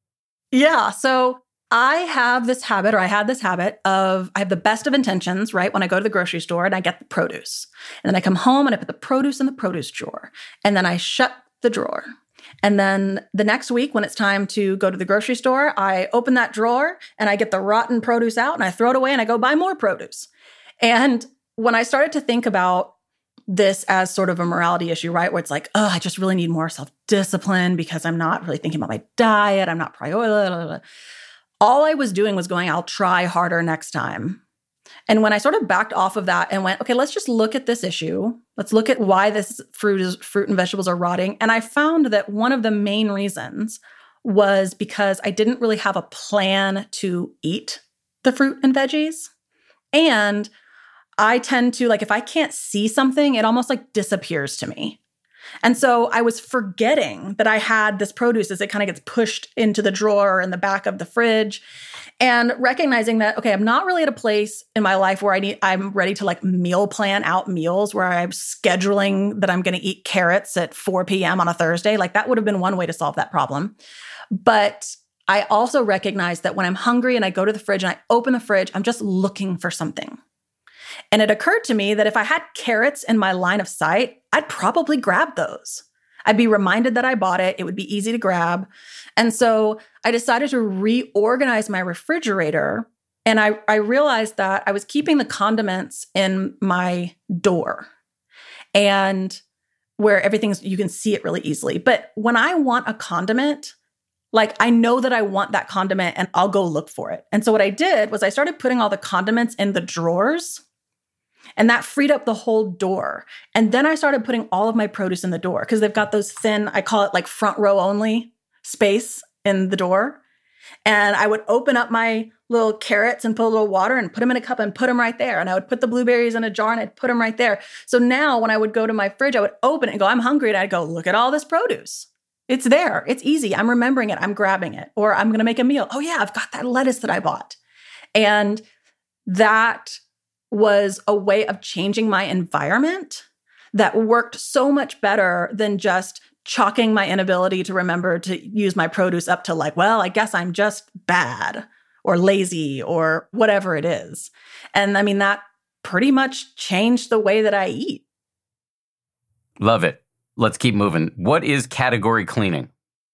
Yeah, so I have this habit, or I had this habit of, I have the best of intentions, right? When I go to the grocery store and I get the produce. And then I come home and I put the produce in the produce drawer. And then I shut the drawer. And then the next week when it's time to go to the grocery store, I open that drawer and I get the rotten produce out and I throw it away and I go buy more produce. And when I started to think about this as sort of a morality issue, right? Where it's like, oh, I just really need more self-discipline because I'm not really thinking about my diet. I'm not prioritizing. All I was doing was going, I'll try harder next time. And when I sort of backed off of that and went, okay, let's just look at this issue. Let's look at why this fruit is fruit and vegetables are rotting. And I found that one of the main reasons was because I didn't really have a plan to eat the fruit and veggies. And I tend to, like, if I can't see something, it almost like disappears to me. And so I was forgetting that I had this produce as it kind of gets pushed into the drawer in the back of the fridge, and recognizing that, okay, I'm not really at a place in my life where I need, I'm ready to like meal plan out meals where I'm scheduling that I'm going to eat carrots at four p.m. on a Thursday. Like that would have been one way to solve that problem. But I also recognize that when I'm hungry and I go to the fridge and I open the fridge, I'm just looking for something. And it occurred to me that if I had carrots in my line of sight, I'd probably grab those. I'd be reminded that I bought it. It would be easy to grab. And so I decided to reorganize my refrigerator. And I, I realized that I was keeping the condiments in my door and where everything's, you can see it really easily. But when I want a condiment, like I know that I want that condiment and I'll go look for it. And so what I did was I started putting all the condiments in the drawers. And that freed up the whole door. And then I started putting all of my produce in the door because they've got those thin, I call it like front row only space in the door. And I would open up my little carrots and put a little water and put them in a cup and put them right there. And I would put the blueberries in a jar and I'd put them right there. So now when I would go to my fridge, I would open it and go, I'm hungry. And I'd go, look at all this produce. It's there. It's easy. I'm remembering it. I'm grabbing it. Or I'm going to make a meal. Oh yeah, I've got that lettuce that I bought. And that was a way of changing my environment that worked so much better than just chalking my inability to remember to use my produce up to like, well, I guess I'm just bad or lazy or whatever it is. And I mean, that pretty much changed the way that I eat. Love it. Let's keep moving. What is category cleaning?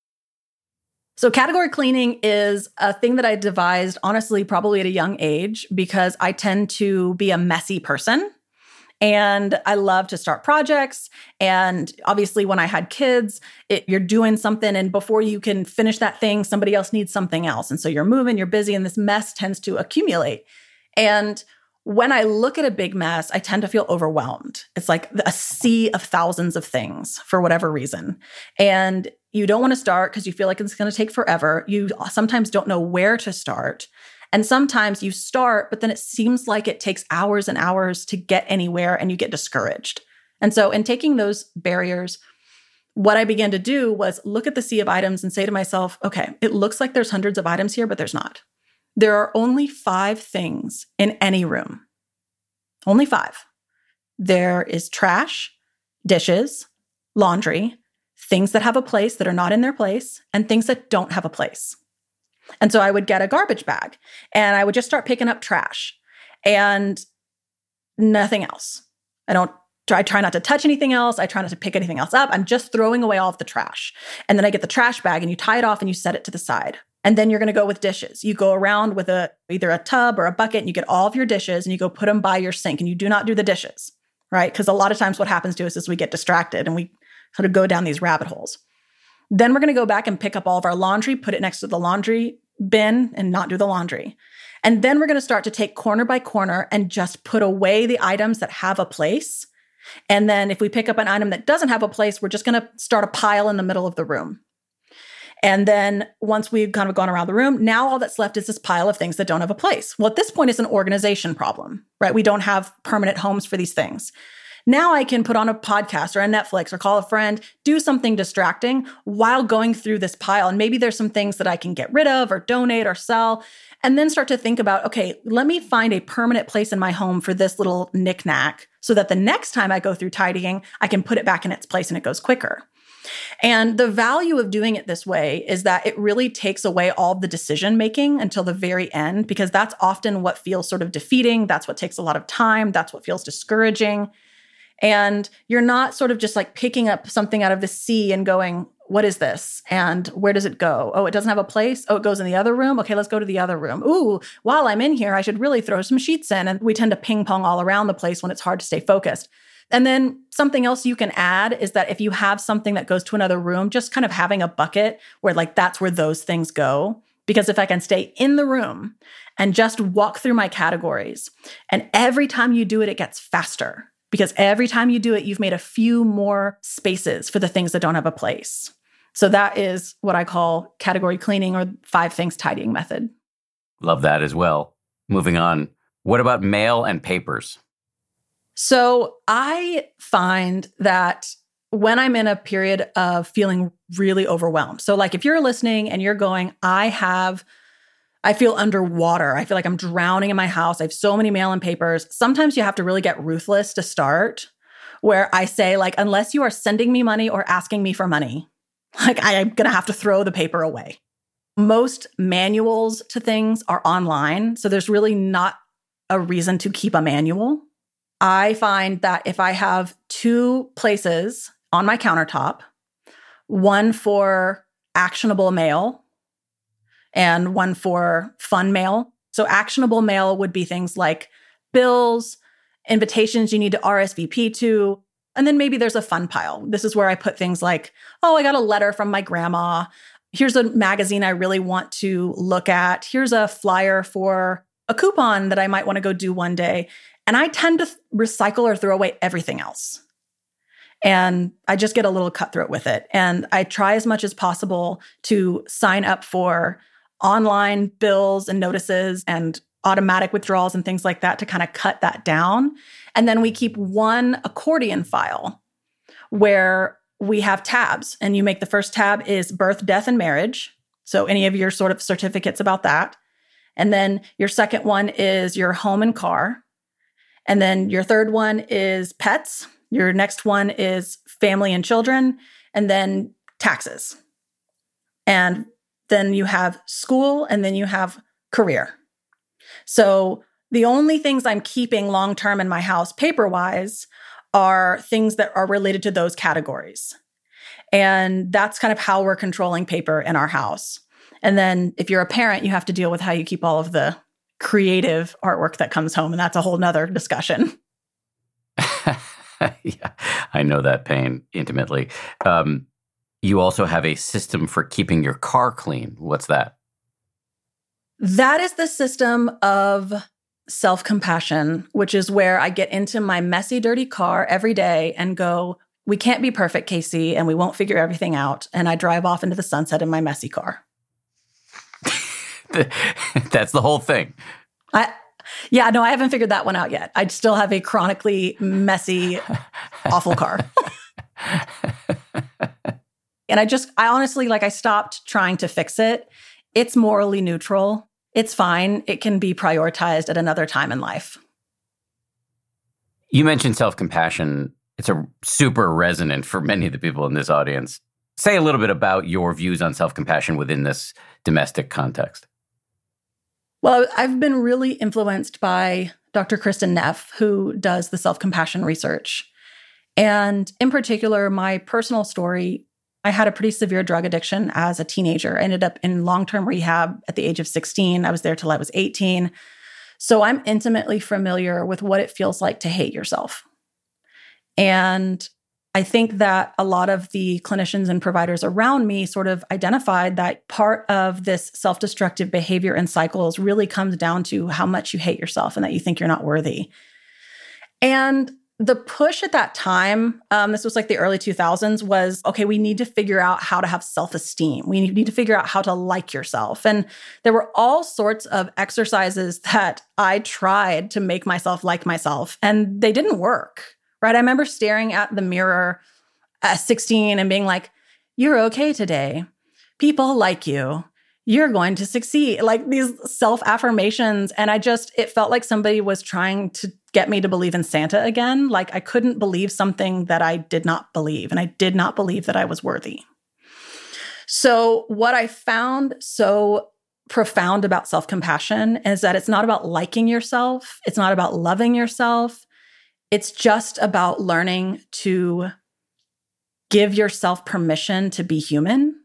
So category cleaning is a thing that I devised, honestly, probably at a young age, because I tend to be a messy person. And I love to start projects. And obviously, when I had kids, it, you're doing something, and before you can finish that thing, somebody else needs something else. And so you're moving, you're busy, and this mess tends to accumulate. And when I look at a big mess, I tend to feel overwhelmed. It's like a sea of thousands of things for whatever reason. And you don't want to start because you feel like it's going to take forever. You sometimes don't know where to start. And sometimes you start, but then it seems like it takes hours and hours to get anywhere and you get discouraged. And so in taking those barriers, what I began to do was look at the sea of items and say to myself, okay, it looks like there's hundreds of items here, but there's not. There are only five things in any room. Only five. There is trash, dishes, laundry, things that have a place that are not in their place, and things that don't have a place. And so I would get a garbage bag and I would just start picking up trash and nothing else. I don't try, I try not to touch anything else. I try not to pick anything else up. I'm just throwing away all of the trash. And then I get the trash bag and you tie it off and you set it to the side. And then you're going to go with dishes. You go around with a either a tub or a bucket and you get all of your dishes and you go put them by your sink and you do not do the dishes, right? Because a lot of times what happens to us is we get distracted and we sort of go down these rabbit holes. Then we're going to go back and pick up all of our laundry, put it next to the laundry bin and not do the laundry. And then we're going to start to take corner by corner and just put away the items that have a place. And then if we pick up an item that doesn't have a place, we're just going to start a pile in the middle of the room. And then once we've kind of gone around the room, now all that's left is this pile of things that don't have a place. Well, at this point, it's an organization problem, right? We don't have permanent homes for these things. Now I can put on a podcast or a Netflix or call a friend, do something distracting while going through this pile. And maybe there's some things that I can get rid of or donate or sell, and then start to think about, okay, let me find a permanent place in my home for this little knickknack so that the next time I go through tidying, I can put it back in its place and it goes quicker. And the value of doing it this way is that it really takes away all the decision making until the very end, because that's often what feels sort of defeating. That's what takes a lot of time. That's what feels discouraging. And you're not sort of just like picking up something out of the sea and going, what is this? And where does it go? Oh, it doesn't have a place. Oh, it goes in the other room. Okay, let's go to the other room. Ooh, while I'm in here, I should really throw some sheets in. And we tend to ping pong all around the place when it's hard to stay focused. And then something else you can add is that if you have something that goes to another room, just kind of having a bucket where like that's where those things go. Because if I can stay in the room and just walk through my categories, and every time you do it, it gets faster. Because every time you do it, you've made a few more spaces for the things that don't have a place. So that is what I call category cleaning, or five things tidying method. Love that as well. Moving on. What about mail and papers? So I find that when I'm in a period of feeling really overwhelmed, so like if you're listening and you're going, I have I feel underwater. I feel like I'm drowning in my house. I have so many mail and papers. Sometimes you have to really get ruthless to start, where I say, like, unless you are sending me money or asking me for money, like I'm going to have to throw the paper away. Most manuals to things are online, so there's really not a reason to keep a manual. I find that if I have two places on my countertop, one for actionable mail and one for fun mail. So actionable mail would be things like bills, invitations you need to R S V P to, and then maybe there's a fun pile. This is where I put things like, oh, I got a letter from my grandma. Here's a magazine I really want to look at. Here's a flyer for a coupon that I might want to go do one day. And I tend to recycle or throw away everything else. And I just get a little cutthroat with it. And I try as much as possible to sign up for online bills and notices and automatic withdrawals and things like that to kind of cut that down. And then we keep one accordion file where we have tabs. And you make the first tab is birth, death, and marriage. So any of your sort of certificates about that. And then your second one is your home and car. And then your third one is pets. Your next one is family and children. And then taxes. And then you have school, and then you have career. So the only things I'm keeping long-term in my house paper-wise are things that are related to those categories. And that's kind of how we're controlling paper in our house. And then if you're a parent, you have to deal with how you keep all of the creative artwork that comes home. And that's a whole nother discussion. Yeah, I know that pain intimately. Um, you also have a system for keeping your car clean. What's that? That is the system of self-compassion, which is where I get into my messy, dirty car every day and go, we can't be perfect, Casey, and we won't figure everything out. And I drive off into the sunset in my messy car. That's the whole thing. I, yeah, no, I haven't figured that one out yet. I still have a chronically messy, awful car. And I just, I honestly, like I stopped trying to fix it. It's morally neutral. It's fine. It can be prioritized at another time in life. You mentioned self-compassion. It's a super resonant for many of the people in this audience. Say a little bit about your views on self-compassion within this domestic context. Well, I've been really influenced by Doctor Kristin Neff, who does the self-compassion research. And in particular, my personal story, I had a pretty severe drug addiction as a teenager. I ended up in long-term rehab at the age of sixteen. I was there till I was eighteen. So I'm intimately familiar with what it feels like to hate yourself. And I think that a lot of the clinicians and providers around me sort of identified that part of this self-destructive behavior and cycles really comes down to how much you hate yourself and that you think you're not worthy. And the push at that time, um, this was like the early two thousands, was, okay, we need to figure out how to have self-esteem. We need to figure out how to like yourself. And there were all sorts of exercises that I tried to make myself like myself, and they didn't work. Right? I remember staring at the mirror at sixteen and being like, you're okay today. People like you. You're going to succeed. Like these self-affirmations. And I just, it felt like somebody was trying to get me to believe in Santa again. Like I couldn't believe something that I did not believe. And I did not believe that I was worthy. So what I found so profound about self-compassion is that it's not about liking yourself. It's not about loving yourself. It's just about learning to give yourself permission to be human.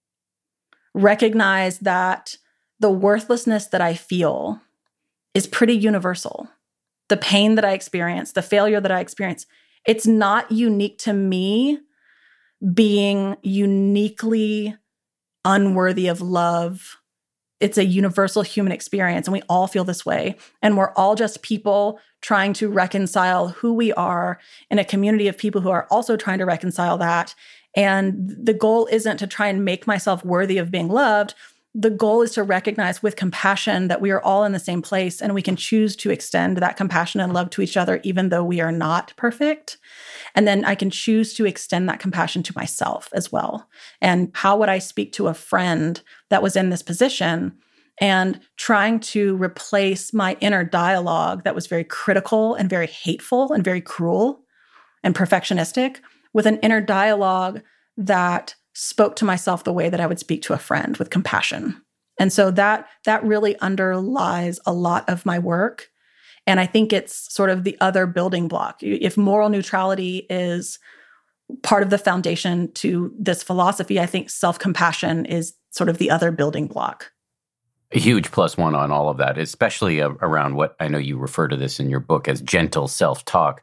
Recognize that the worthlessness that I feel is pretty universal. The pain that I experience, the failure that I experience, it's not unique to me being uniquely unworthy of love. It's a universal human experience, and we all feel this way. And we're all just people trying to reconcile who we are in a community of people who are also trying to reconcile that. And the goal isn't to try and make myself worthy of being loved. The goal is to recognize with compassion that we are all in the same place, and we can choose to extend that compassion and love to each other, even though we are not perfect. And then I can choose to extend that compassion to myself as well. And how would I speak to a friend that was in this position and trying to replace my inner dialogue that was very critical and very hateful and very cruel and perfectionistic with an inner dialogue that spoke to myself the way that I would speak to a friend with compassion. And so that that really underlies a lot of my work. And I think it's sort of the other building block. If moral neutrality is part of the foundation to this philosophy, I think self-compassion is sort of the other building block. A huge plus one on all of that, especially uh, around what I know you refer to this in your book as gentle self-talk.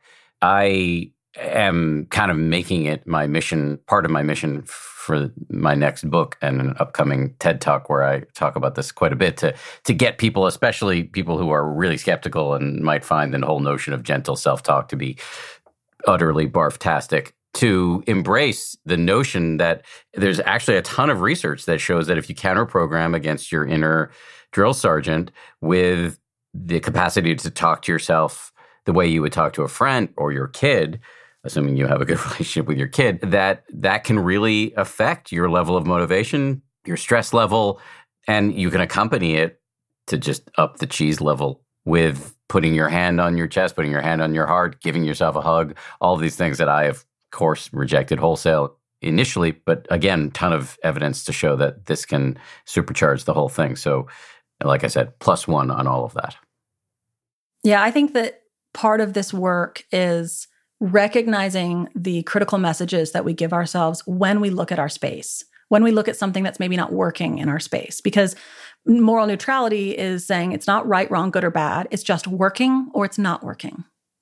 I am kind of making it my mission, part of my mission for my next book and an upcoming TED Talk where I talk about this quite a bit, to to get people, especially people who are really skeptical and might find the whole notion of gentle self-talk to be utterly barf-tastic, to embrace the notion that there's actually a ton of research that shows that if you counter-program against your inner drill sergeant with the capacity to talk to yourself the way you would talk to a friend or your kid, assuming you have a good relationship with your kid, that that can really affect your level of motivation, your stress level, and you can accompany it to just up the cheese level with putting your hand on your chest, putting your hand on your heart, giving yourself a hug, all of these things that I, of course, rejected wholesale initially. But again, ton of evidence to show that this can supercharge the whole thing. So like I said, plus one on all of that. Yeah, I think that part of this work is recognizing the critical messages that we give ourselves when we look at our space, when we look at something that's maybe not working in our space. Because moral neutrality is saying it's not right, wrong, good, or bad. It's just working or it's not working.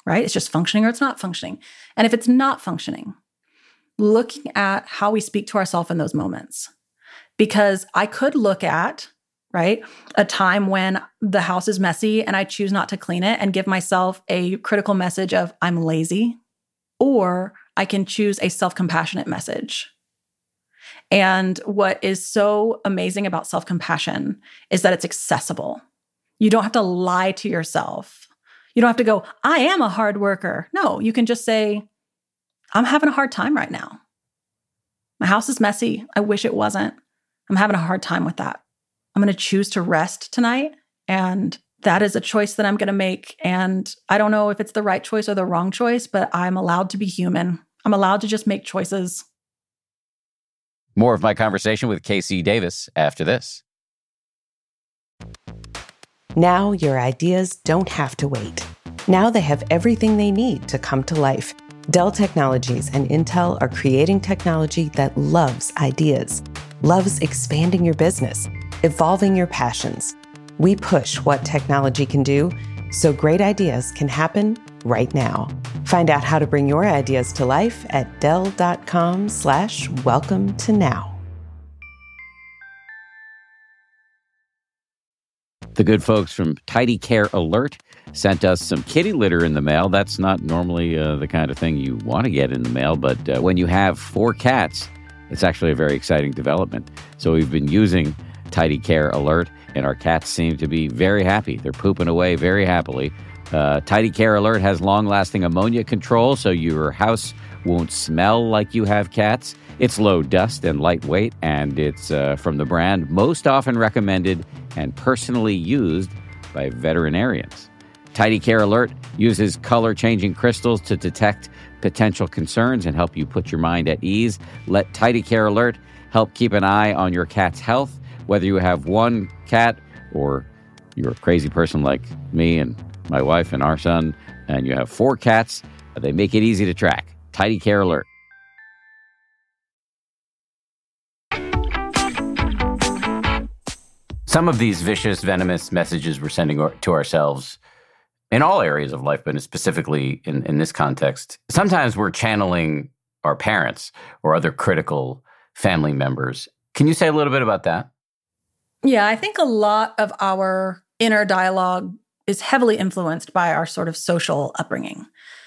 right? It's just functioning or it's not functioning. And if it's not functioning, looking at how we speak to ourselves in those moments. Because I could look at, right, a time when the house is messy and I choose not to clean it and give myself a critical message of I'm lazy, or I can choose a self-compassionate message. And what is so amazing about self-compassion is that it's accessible. You don't have to lie to yourself. You don't have to go, I am a hard worker. No, you can just say, I'm having a hard time right now. My house is messy. I wish it wasn't. I'm having a hard time with that. I'm going to choose to rest tonight. And that is a choice that I'm going to make. And I don't know if it's the right choice or the wrong choice, but I'm allowed to be human. I'm allowed to just make choices. More of my conversation with K C Davis after this. Now your ideas don't have to wait. Now they have everything they need to come to life. Dell Technologies and Intel are creating technology that loves ideas, loves expanding your business, evolving your passions. We push what technology can do so great ideas can happen right now. Find out how to bring your ideas to life at dell.com slash welcome to now. The good folks from Tidy Care Alert sent us some kitty litter in the mail. That's not normally uh, the kind of thing you want to get in the mail, but uh, when you have four cats, it's actually a very exciting development. So we've been using Tidy Care Alert, and our cats seem to be very happy. They're pooping away very happily. Uh, Tidy Care Alert has long-lasting ammonia control, so your house won't smell like you have cats. It's low dust and lightweight, and it's uh, from the brand most often recommended and personally used by veterinarians. Tidy Care Alert uses color-changing crystals to detect potential concerns and help you put your mind at ease. Let Tidy Care Alert help keep an eye on your cat's health. Whether you have one cat or you're a crazy person like me and my wife and our son, and you have four cats, they make it easy to track. Tidy Care Alert. Some of these vicious, venomous messages we're sending to ourselves in all areas of life, but specifically in, in this context, sometimes we're channeling our parents or other critical family members. Can you say a little bit about that? Yeah, I think a lot of our inner dialogue is heavily influenced by our sort of social upbringing.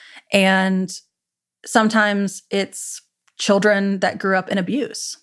And sometimes it's children that grew up in abuse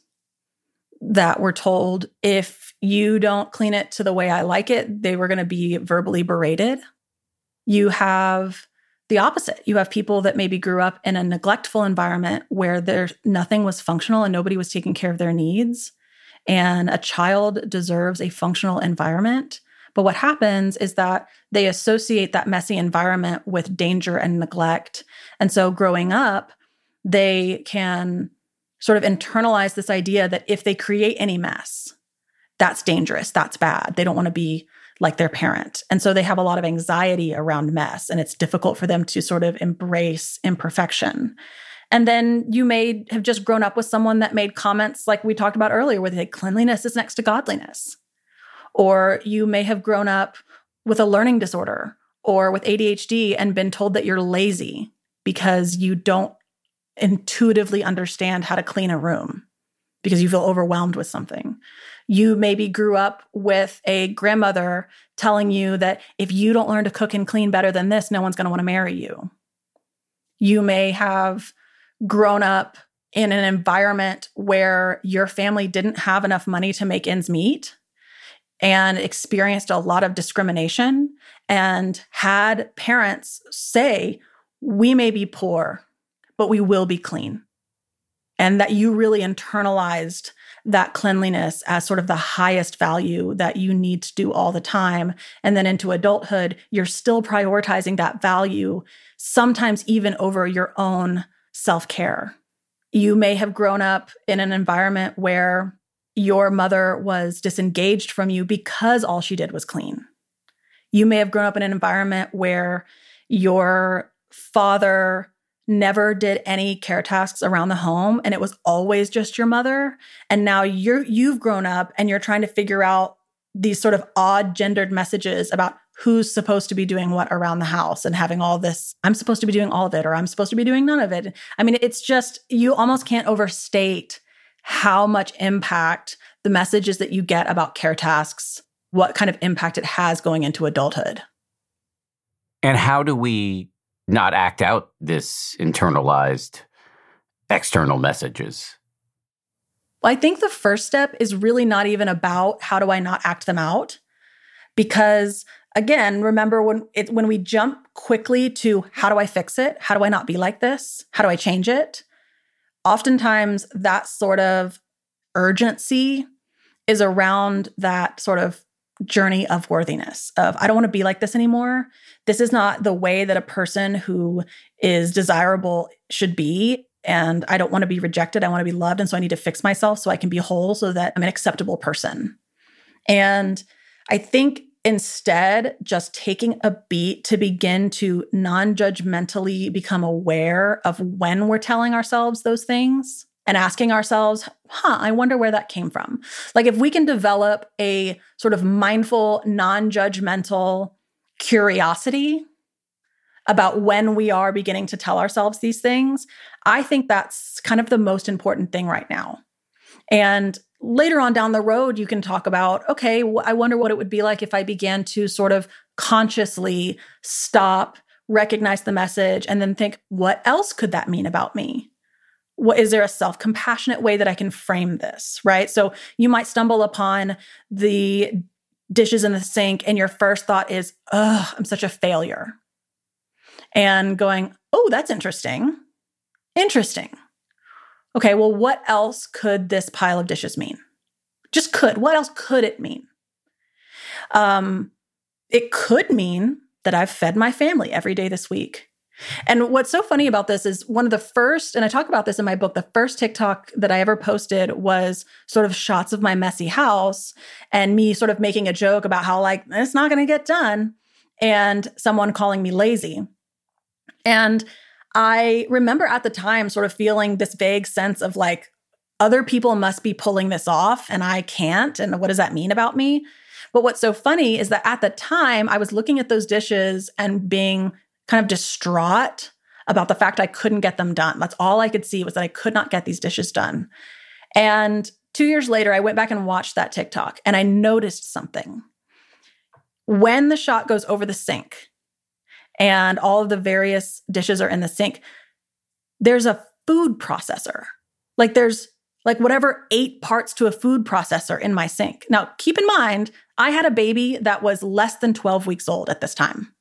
that were told, if you don't clean it to the way I like it, they were going to be verbally berated. You have the opposite. You have people that maybe grew up in a neglectful environment where there nothing was functional and nobody was taking care of their needs. And a child deserves a functional environment. But what happens is that they associate that messy environment with danger and neglect. And so growing up, they can sort of internalize this idea that if they create any mess, that's dangerous, that's bad. They don't want to be like their parent. And so they have a lot of anxiety around mess, and it's difficult for them to sort of embrace imperfection. And then you may have just grown up with someone that made comments like we talked about earlier, where they say cleanliness is next to godliness. Or you may have grown up with a learning disorder or with A D H D and been told that you're lazy because you don't intuitively understand how to clean a room because you feel overwhelmed with something. You maybe grew up with a grandmother telling you that if you don't learn to cook and clean better than this, no one's going to want to marry you. You may have grown up in an environment where your family didn't have enough money to make ends meet and experienced a lot of discrimination and had parents say, we may be poor, but we will be clean. And that you really internalized that cleanliness as sort of the highest value that you need to do all the time. And then into adulthood, you're still prioritizing that value, sometimes even over your own self-care. You may have grown up in an environment where your mother was disengaged from you because all she did was clean. You may have grown up in an environment where your father never did any care tasks around the home and it was always just your mother. And now you're, you've grown up and you're trying to figure out these sort of odd gendered messages about who's supposed to be doing what around the house and having all this, I'm supposed to be doing all of it, or I'm supposed to be doing none of it. I mean, it's just, you almost can't overstate how much impact the messages that you get about care tasks, what kind of impact it has going into adulthood. And how do we not act out this internalized external messages? Well, I think the first step is really not even about how do I not act them out? Because again, remember when it, when we jump quickly to how do I fix it? How do I not be like this? How do I change it? Oftentimes that sort of urgency is around that sort of journey of worthiness of, I don't want to be like this anymore. This is not the way that a person who is desirable should be. And I don't want to be rejected. I want to be loved. And so I need to fix myself so I can be whole so that I'm an acceptable person. And I think instead, just taking a beat to begin to non-judgmentally become aware of when we're telling ourselves those things and asking ourselves, huh, I wonder where that came from. Like if we can develop a sort of mindful, non-judgmental curiosity about when we are beginning to tell ourselves these things, I think that's kind of the most important thing right now. And later on down the road, you can talk about, okay, well, I wonder what it would be like if I began to sort of consciously stop, recognize the message, and then think, what else could that mean about me? What, is there a self-compassionate way that I can frame this, right? So you might stumble upon the dishes in the sink and your first thought is, ugh, I'm such a failure. And going, oh, that's interesting. Interesting. Okay, well, what else could this pile of dishes mean? Just could. What else could it mean? Um, it could mean that I've fed my family every day this week. And what's so funny about this is one of the first, and I talk about this in my book, the first TikTok that I ever posted was sort of shots of my messy house and me sort of making a joke about how like, it's not going to get done, and someone calling me lazy. And I remember at the time sort of feeling this vague sense of like, other people must be pulling this off and I can't. And what does that mean about me? But what's so funny is that at the time I was looking at those dishes and being kind of distraught about the fact I couldn't get them done. That's all I could see was that I could not get these dishes done. And two years later, I went back and watched that TikTok and I noticed something. When the shot goes over the sink, and all of the various dishes are in the sink, there's a food processor. Like there's like whatever eight parts to a food processor in my sink. Now, keep in mind, I had a baby that was less than twelve weeks old at this time.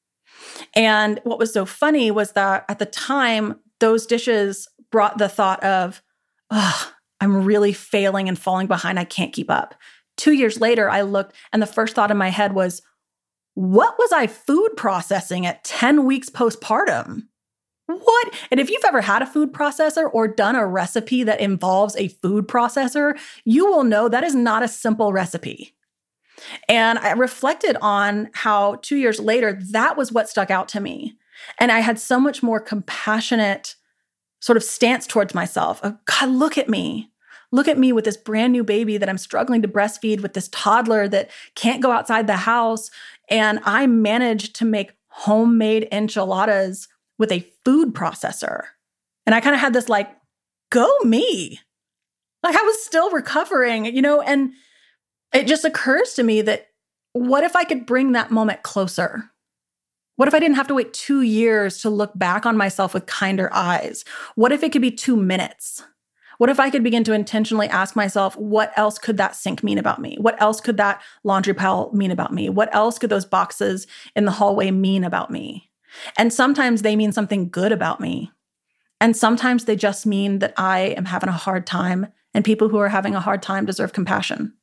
And what was so funny was that at the time, those dishes brought the thought of, oh, I'm really failing and falling behind. I can't keep up. Two years later, I looked and the first thought in my head was, what was I food processing at ten weeks postpartum? What? And if you've ever had a food processor or done a recipe that involves a food processor, you will know that is not a simple recipe. And I reflected on how two years later, that was what stuck out to me. And I had so much more compassionate sort of stance towards myself. Oh, God, look at me. Look at me with this brand new baby that I'm struggling to breastfeed, with this toddler that can't go outside the house. And I managed to make homemade enchiladas with a food processor. And I kind of had this like, go me. Like I was still recovering, you know, and it just occurs to me that what if I could bring that moment closer? What if I didn't have to wait two years to look back on myself with kinder eyes? What if it could be two minutes? What if I could begin to intentionally ask myself, what else could that sink mean about me? What else could that laundry pile mean about me? What else could those boxes in the hallway mean about me? And sometimes they mean something good about me. And sometimes they just mean that I am having a hard time, and people who are having a hard time deserve compassion.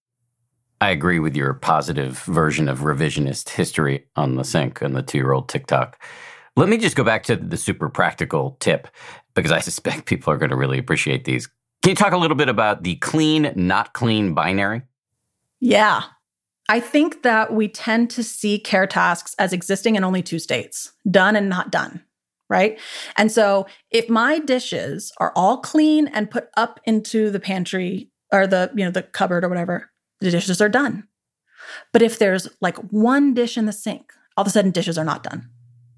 I agree with your positive version of revisionist history on the sink and the two-year-old TikTok. Let me just go back to the super practical tip, because I suspect people are going to really appreciate these. Can you talk a little bit about the clean, not clean binary? Yeah. I think that we tend to see care tasks as existing in only two states, done and not done, right? And so if my dishes are all clean and put up into the pantry or the, you know, the cupboard or whatever, the dishes are done. But if there's like one dish in the sink, all of a sudden dishes are not done.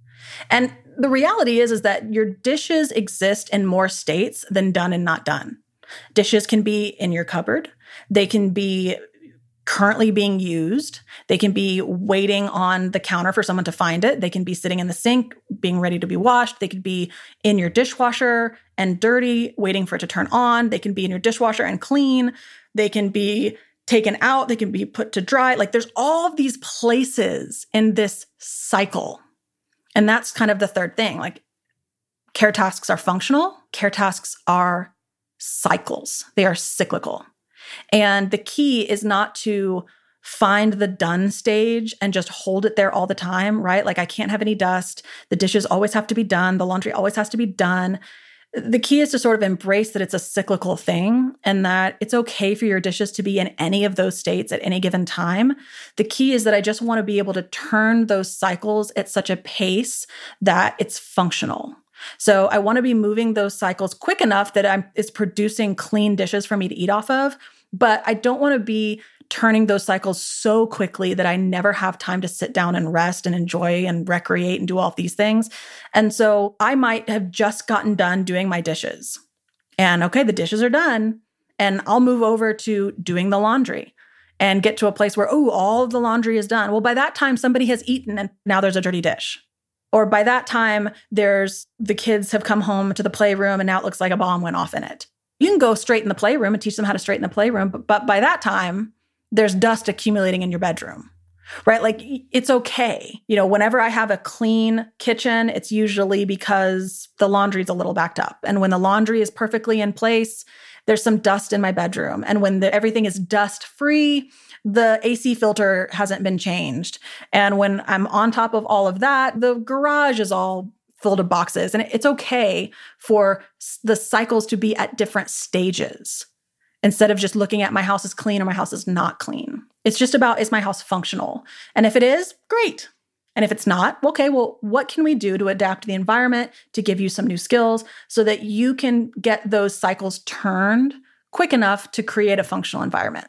And the reality is, is that your dishes exist in more states than done and not done. Dishes can be in your cupboard. They can be currently being used. They can be waiting on the counter for someone to find it. They can be sitting in the sink, being ready to be washed. They could be in your dishwasher and dirty, waiting for it to turn on. They can be in your dishwasher and clean. They can be taken out. They can be put to dry. Like there's all of these places in this cycle. And that's kind of the third thing. Like care tasks are functional. Care tasks are cycles. They are cyclical. And the key is not to find the done stage and just hold it there all the time, right? Like I can't have any dust. The dishes always have to be done. The laundry always has to be done. The key is to sort of embrace that it's a cyclical thing and that it's okay for your dishes to be in any of those states at any given time. The key is that I just want to be able to turn those cycles at such a pace that it's functional. So I want to be moving those cycles quick enough that I'm it's producing clean dishes for me to eat off of, but I don't want to be turning those cycles so quickly that I never have time to sit down and rest and enjoy and recreate and do all of these things. And so I might have just gotten done doing my dishes. And okay, the dishes are done. And I'll move over to doing the laundry and get to a place where, oh, all of the laundry is done. Well, by that time, somebody has eaten and now there's a dirty dish. Or by that time, there's the kids have come home to the playroom and now it looks like a bomb went off in it. You can go straight in the playroom and teach them how to straighten the playroom. But, but by that time, there's dust accumulating in your bedroom, right? Like it's okay. You know, whenever I have a clean kitchen, it's usually because the laundry's a little backed up. And when the laundry is perfectly in place, there's some dust in my bedroom. And when the, everything is dust free, the A C filter hasn't been changed. And when I'm on top of all of that, the garage is all filled of boxes. And it's okay for the cycles to be at different stages instead of just looking at my house is clean or my house is not clean. It's just about, is my house functional? And if it is, great. And if it's not, okay, well, what can we do to adapt the environment to give you some new skills so that you can get those cycles turned quick enough to create a functional environment?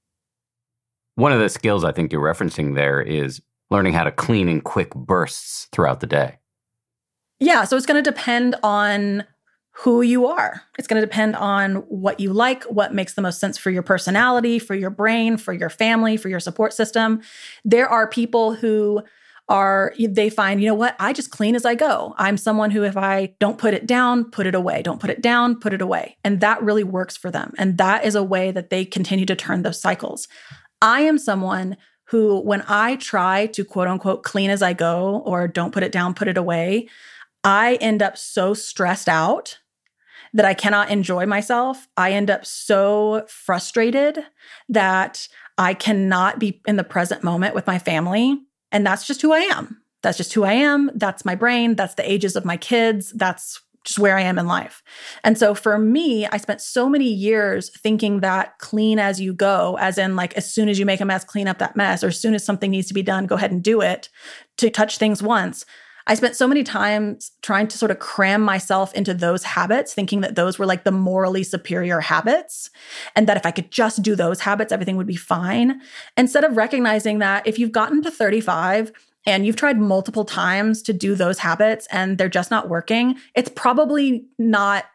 One of the skills I think you're referencing there is learning how to clean in quick bursts throughout the day. Yeah, so it's going to depend on who you are. It's going to depend on what you like, what makes the most sense for your personality, for your brain, for your family, for your support system. There are people who are, they find, you know what, I just clean as I go. I'm someone who, if I don't put it down, put it away. Don't put it down, put it away. And that really works for them. And that is a way that they continue to turn those cycles. I am someone who, when I try to quote unquote clean as I go or don't put it down, put it away, I end up so stressed out that I cannot enjoy myself. I end up so frustrated that I cannot be in the present moment with my family. And that's just who I am. That's just who I am. That's my brain. That's the ages of my kids. That's just where I am in life. And so for me, I spent so many years thinking that clean as you go, as in like, as soon as you make a mess, clean up that mess, or as soon as something needs to be done, go ahead and do it, to touch things once. I spent so many times trying to sort of cram myself into those habits, thinking that those were like the morally superior habits, and that if I could just do those habits, everything would be fine. Instead of recognizing that if you've gotten to thirty-five and you've tried multiple times to do those habits and they're just not working, it's probably not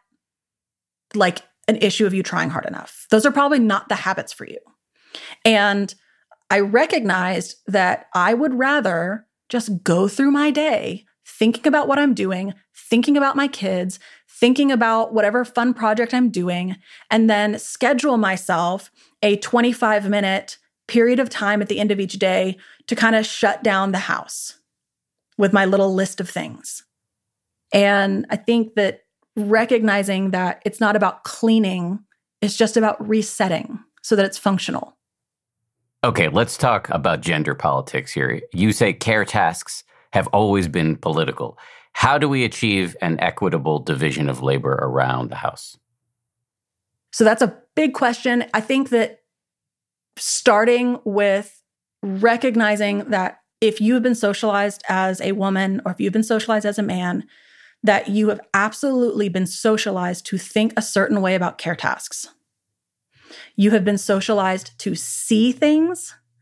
like an issue of you trying hard enough. Those are probably not the habits for you. And I recognized that I would rather just go through my day thinking about what I'm doing, thinking about my kids, thinking about whatever fun project I'm doing, and then schedule myself a twenty-five minute period of time at the end of each day to kind of shut down the house with my little list of things. And I think that recognizing that it's not about cleaning, it's just about resetting so that it's functional. Okay, let's talk about gender politics here. You say care tasks have always been political. How do we achieve an equitable division of labor around the house? So that's a big question. I think that starting with recognizing that if you have been socialized as a woman or if you've been socialized as a man, that you have absolutely been socialized to think a certain way about care tasks. You have been socialized to see things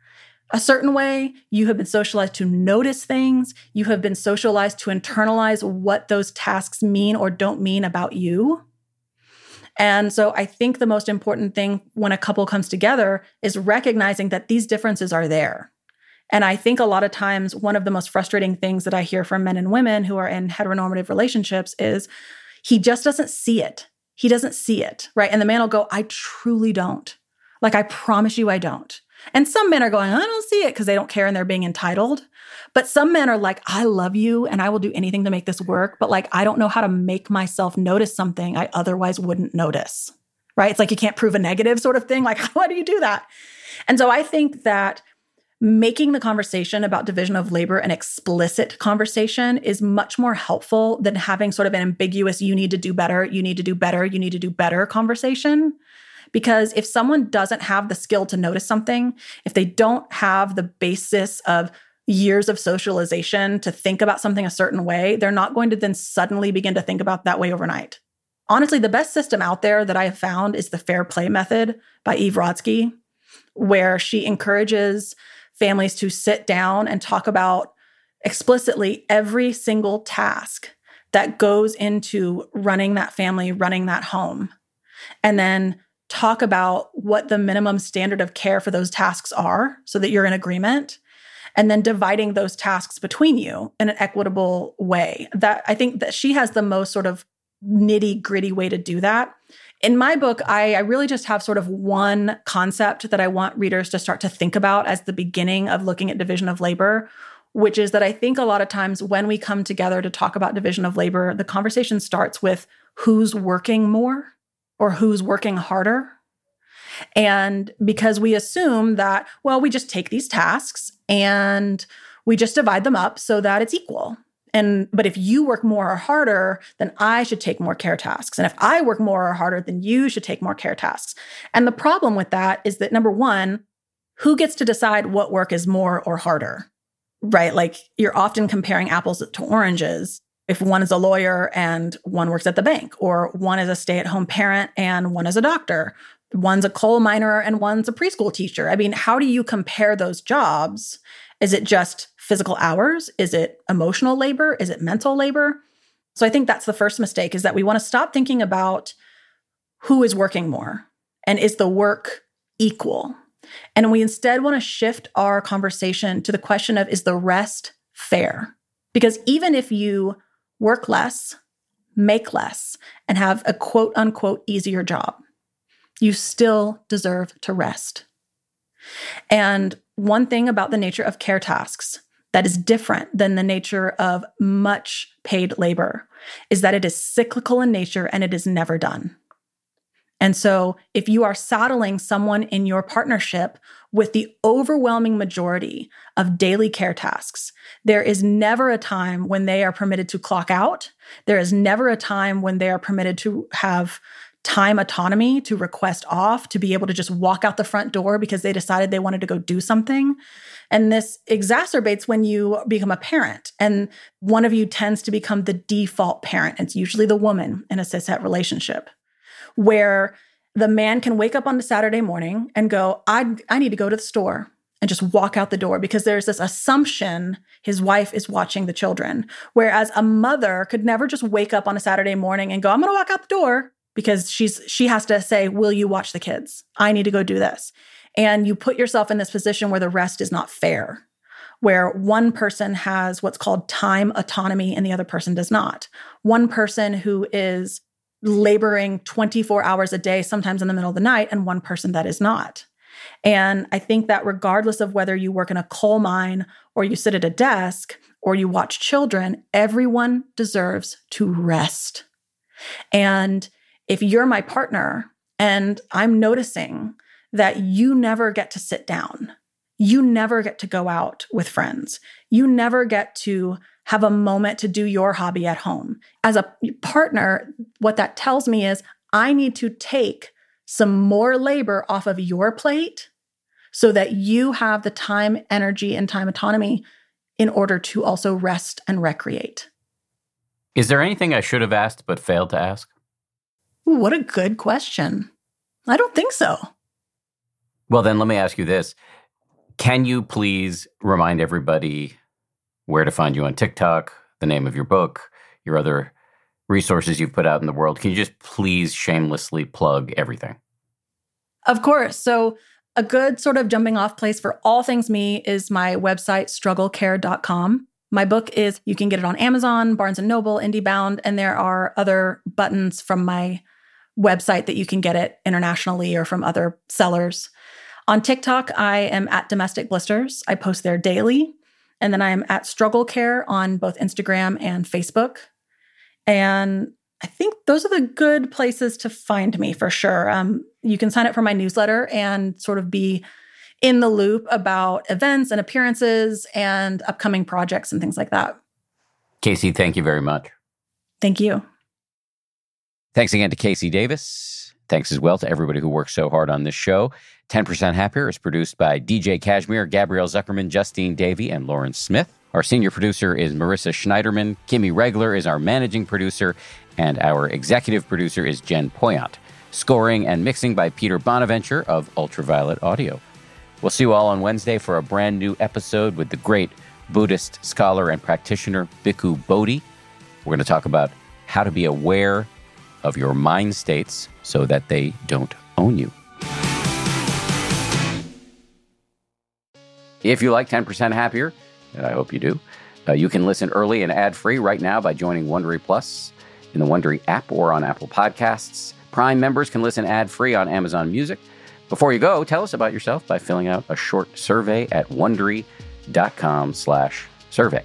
a certain way. You have been socialized to notice things. You have been socialized to internalize what those tasks mean or don't mean about you. And so I think the most important thing when a couple comes together is recognizing that these differences are there. And I think a lot of times one of the most frustrating things that I hear from men and women who are in heteronormative relationships is he just doesn't see it. He doesn't see it, right? And the man will go, I truly don't. Like, I promise you I don't. And some men are going, I don't see it because they don't care and they're being entitled. But some men are like, I love you and I will do anything to make this work. But like, I don't know how to make myself notice something I otherwise wouldn't notice, right? It's like you can't prove a negative sort of thing. Like, how do you do that? And so I think that making the conversation about division of labor an explicit conversation is much more helpful than having sort of an ambiguous, you need to do better, you need to do better, you need to do better conversation. Because if someone doesn't have the skill to notice something, if they don't have the basis of years of socialization to think about something a certain way, they're not going to then suddenly begin to think about that way overnight. Honestly, the best system out there that I have found is the Fair Play Method by Eve Rodsky, where she encourages families to sit down and talk about explicitly every single task that goes into running that family, running that home, and then talk about what the minimum standard of care for those tasks are so that you're in agreement, and then dividing those tasks between you in an equitable way. That I think that she has the most sort of nitty-gritty way to do that. In my book, I, I really just have sort of one concept that I want readers to start to think about as the beginning of looking at division of labor, which is that I think a lot of times when we come together to talk about division of labor, the conversation starts with who's working more or who's working harder. And because we assume that, well, we just take these tasks and we just divide them up so that it's equal. And but if you work more or harder, then I should take more care tasks. And if I work more or harder, then you should take more care tasks. And the problem with that is that, number one, who gets to decide what work is more or harder, right? Like, you're often comparing apples to oranges. If one is a lawyer and one works at the bank, or one is a stay-at-home parent and one is a doctor, one's a coal miner and one's a preschool teacher. I mean, how do you compare those jobs? Is it just physical hours? Is it emotional labor? Is it mental labor? So I think that's the first mistake, is that we want to stop thinking about who is working more and is the work equal? And we instead want to shift our conversation to the question of, is the rest fair? Because even if you work less, make less, and have a quote unquote easier job, you still deserve to rest. And one thing about the nature of care tasks that is different than the nature of much paid labor is that it is cyclical in nature and it is never done. And so if you are saddling someone in your partnership with the overwhelming majority of daily care tasks, there is never a time when they are permitted to clock out. There is never a time when they are permitted to have time autonomy, to request off, to be able to just walk out the front door because they decided they wanted to go do something. And this exacerbates when you become a parent and one of you tends to become the default parent. It's usually the woman in a cishet relationship, where the man can wake up on a Saturday morning and go, I, I need to go to the store, and just walk out the door because there's this assumption his wife is watching the children. Whereas a mother could never just wake up on a Saturday morning and go, I'm going to walk out the door, because she's she has to say, will you watch the kids? I need to go do this. And you put yourself in this position where the rest is not fair, where one person has what's called time autonomy and the other person does not. One person who is laboring twenty-four hours a day, sometimes in the middle of the night, and one person that is not. And I think that regardless of whether you work in a coal mine or you sit at a desk or you watch children, everyone deserves to rest. And if you're my partner and I'm noticing that you never get to sit down, you never get to go out with friends, you never get to have a moment to do your hobby at home. As a partner, what that tells me is I need to take some more labor off of your plate so that you have the time, energy, and time autonomy in order to also rest and recreate. Is there anything I should have asked but failed to ask? Ooh, what a good question. I don't think so. Well, then let me ask you this. Can you please remind everybody where to find you on TikTok, the name of your book, your other resources you've put out in the world? Can you just please shamelessly plug everything? Of course. So a good sort of jumping off place for all things me is my website, struggle care dot com. My book is, you can get it on Amazon, Barnes and Noble, IndieBound, and there are other buttons from my website that you can get it internationally or from other sellers. On TikTok, I am at Domestic Blisters. I post there daily. And then I'm at Struggle Care on both Instagram and Facebook. And I think those are the good places to find me for sure. Um, you can sign up for my newsletter and sort of be in the loop about events and appearances and upcoming projects and things like that. Casey, thank you very much. Thank you. Thanks again to Casey Davis. Thanks as well to everybody who worked so hard on this show. ten percent Happier is produced by D J Cashmere, Gabrielle Zuckerman, Justine Davey, and Lauren Smith. Our senior producer is Marissa Schneiderman. Kimmy Regler is our managing producer, and our executive producer is Jen Poyant. Scoring and mixing by Peter Bonaventure of Ultraviolet Audio. We'll see you all on Wednesday for a brand new episode with the great Buddhist scholar and practitioner Bhikkhu Bodhi. We're going to talk about how to be aware of your mind states so that they don't own you. If you like ten percent Happier, and I hope you do, uh, you can listen early and ad-free right now by joining Wondery Plus in the Wondery app or on Apple Podcasts. Prime members can listen ad-free on Amazon Music. Before you go, tell us about yourself by filling out a short survey at Wondery.com slash survey.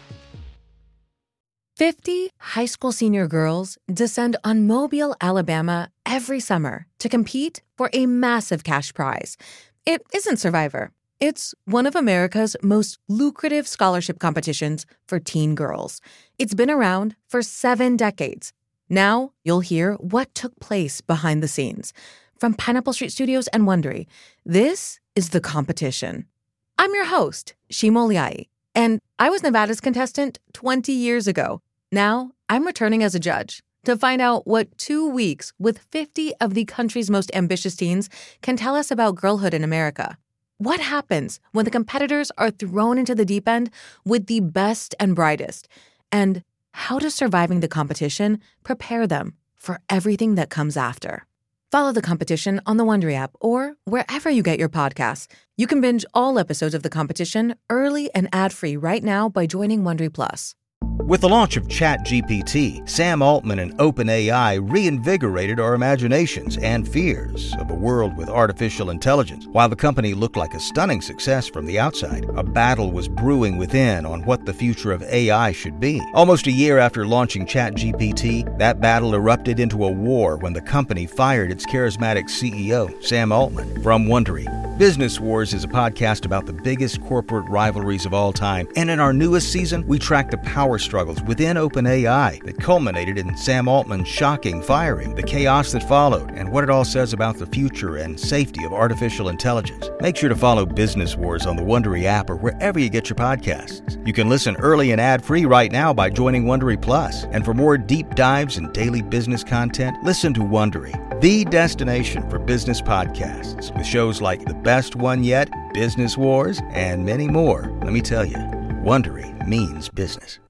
fifty high school senior girls descend on Mobile, Alabama every summer to compete for a massive cash prize. It isn't Survivor. It's one of America's most lucrative scholarship competitions for teen girls. It's been around for seven decades. Now you'll hear what took place behind the scenes. From Pineapple Street Studios and Wondery, this is The Competition. I'm your host, Shima Oliai, and I was Nevada's contestant twenty years ago. Now I'm returning as a judge to find out what two weeks with fifty of the country's most ambitious teens can tell us about girlhood in America. What happens when the competitors are thrown into the deep end with the best and brightest? And how does surviving the competition prepare them for everything that comes after? Follow The Competition on the Wondery app or wherever you get your podcasts. You can binge all episodes of The Competition early and ad-free right now by joining Wondery Plus. With the launch of ChatGPT, Sam Altman and OpenAI reinvigorated our imaginations and fears of a world with artificial intelligence. While the company looked like a stunning success from the outside, a battle was brewing within on what the future of A I should be. Almost a year after launching ChatGPT, that battle erupted into a war when the company fired its charismatic C E O, Sam Altman. From Wondery, Business Wars is a podcast about the biggest corporate rivalries of all time, and in our newest season, we track the power struggles within OpenAI that culminated in Sam Altman's shocking firing, the chaos that followed, and what it all says about the future and safety of artificial intelligence. Make sure to follow Business Wars on the Wondery app or wherever you get your podcasts. You can listen early and ad-free right now by joining Wondery Plus. And for more deep dives and daily business content, listen to Wondery, the destination for business podcasts, with shows like The Best One Yet, Business Wars, and many more. Let me tell you, Wondery means business.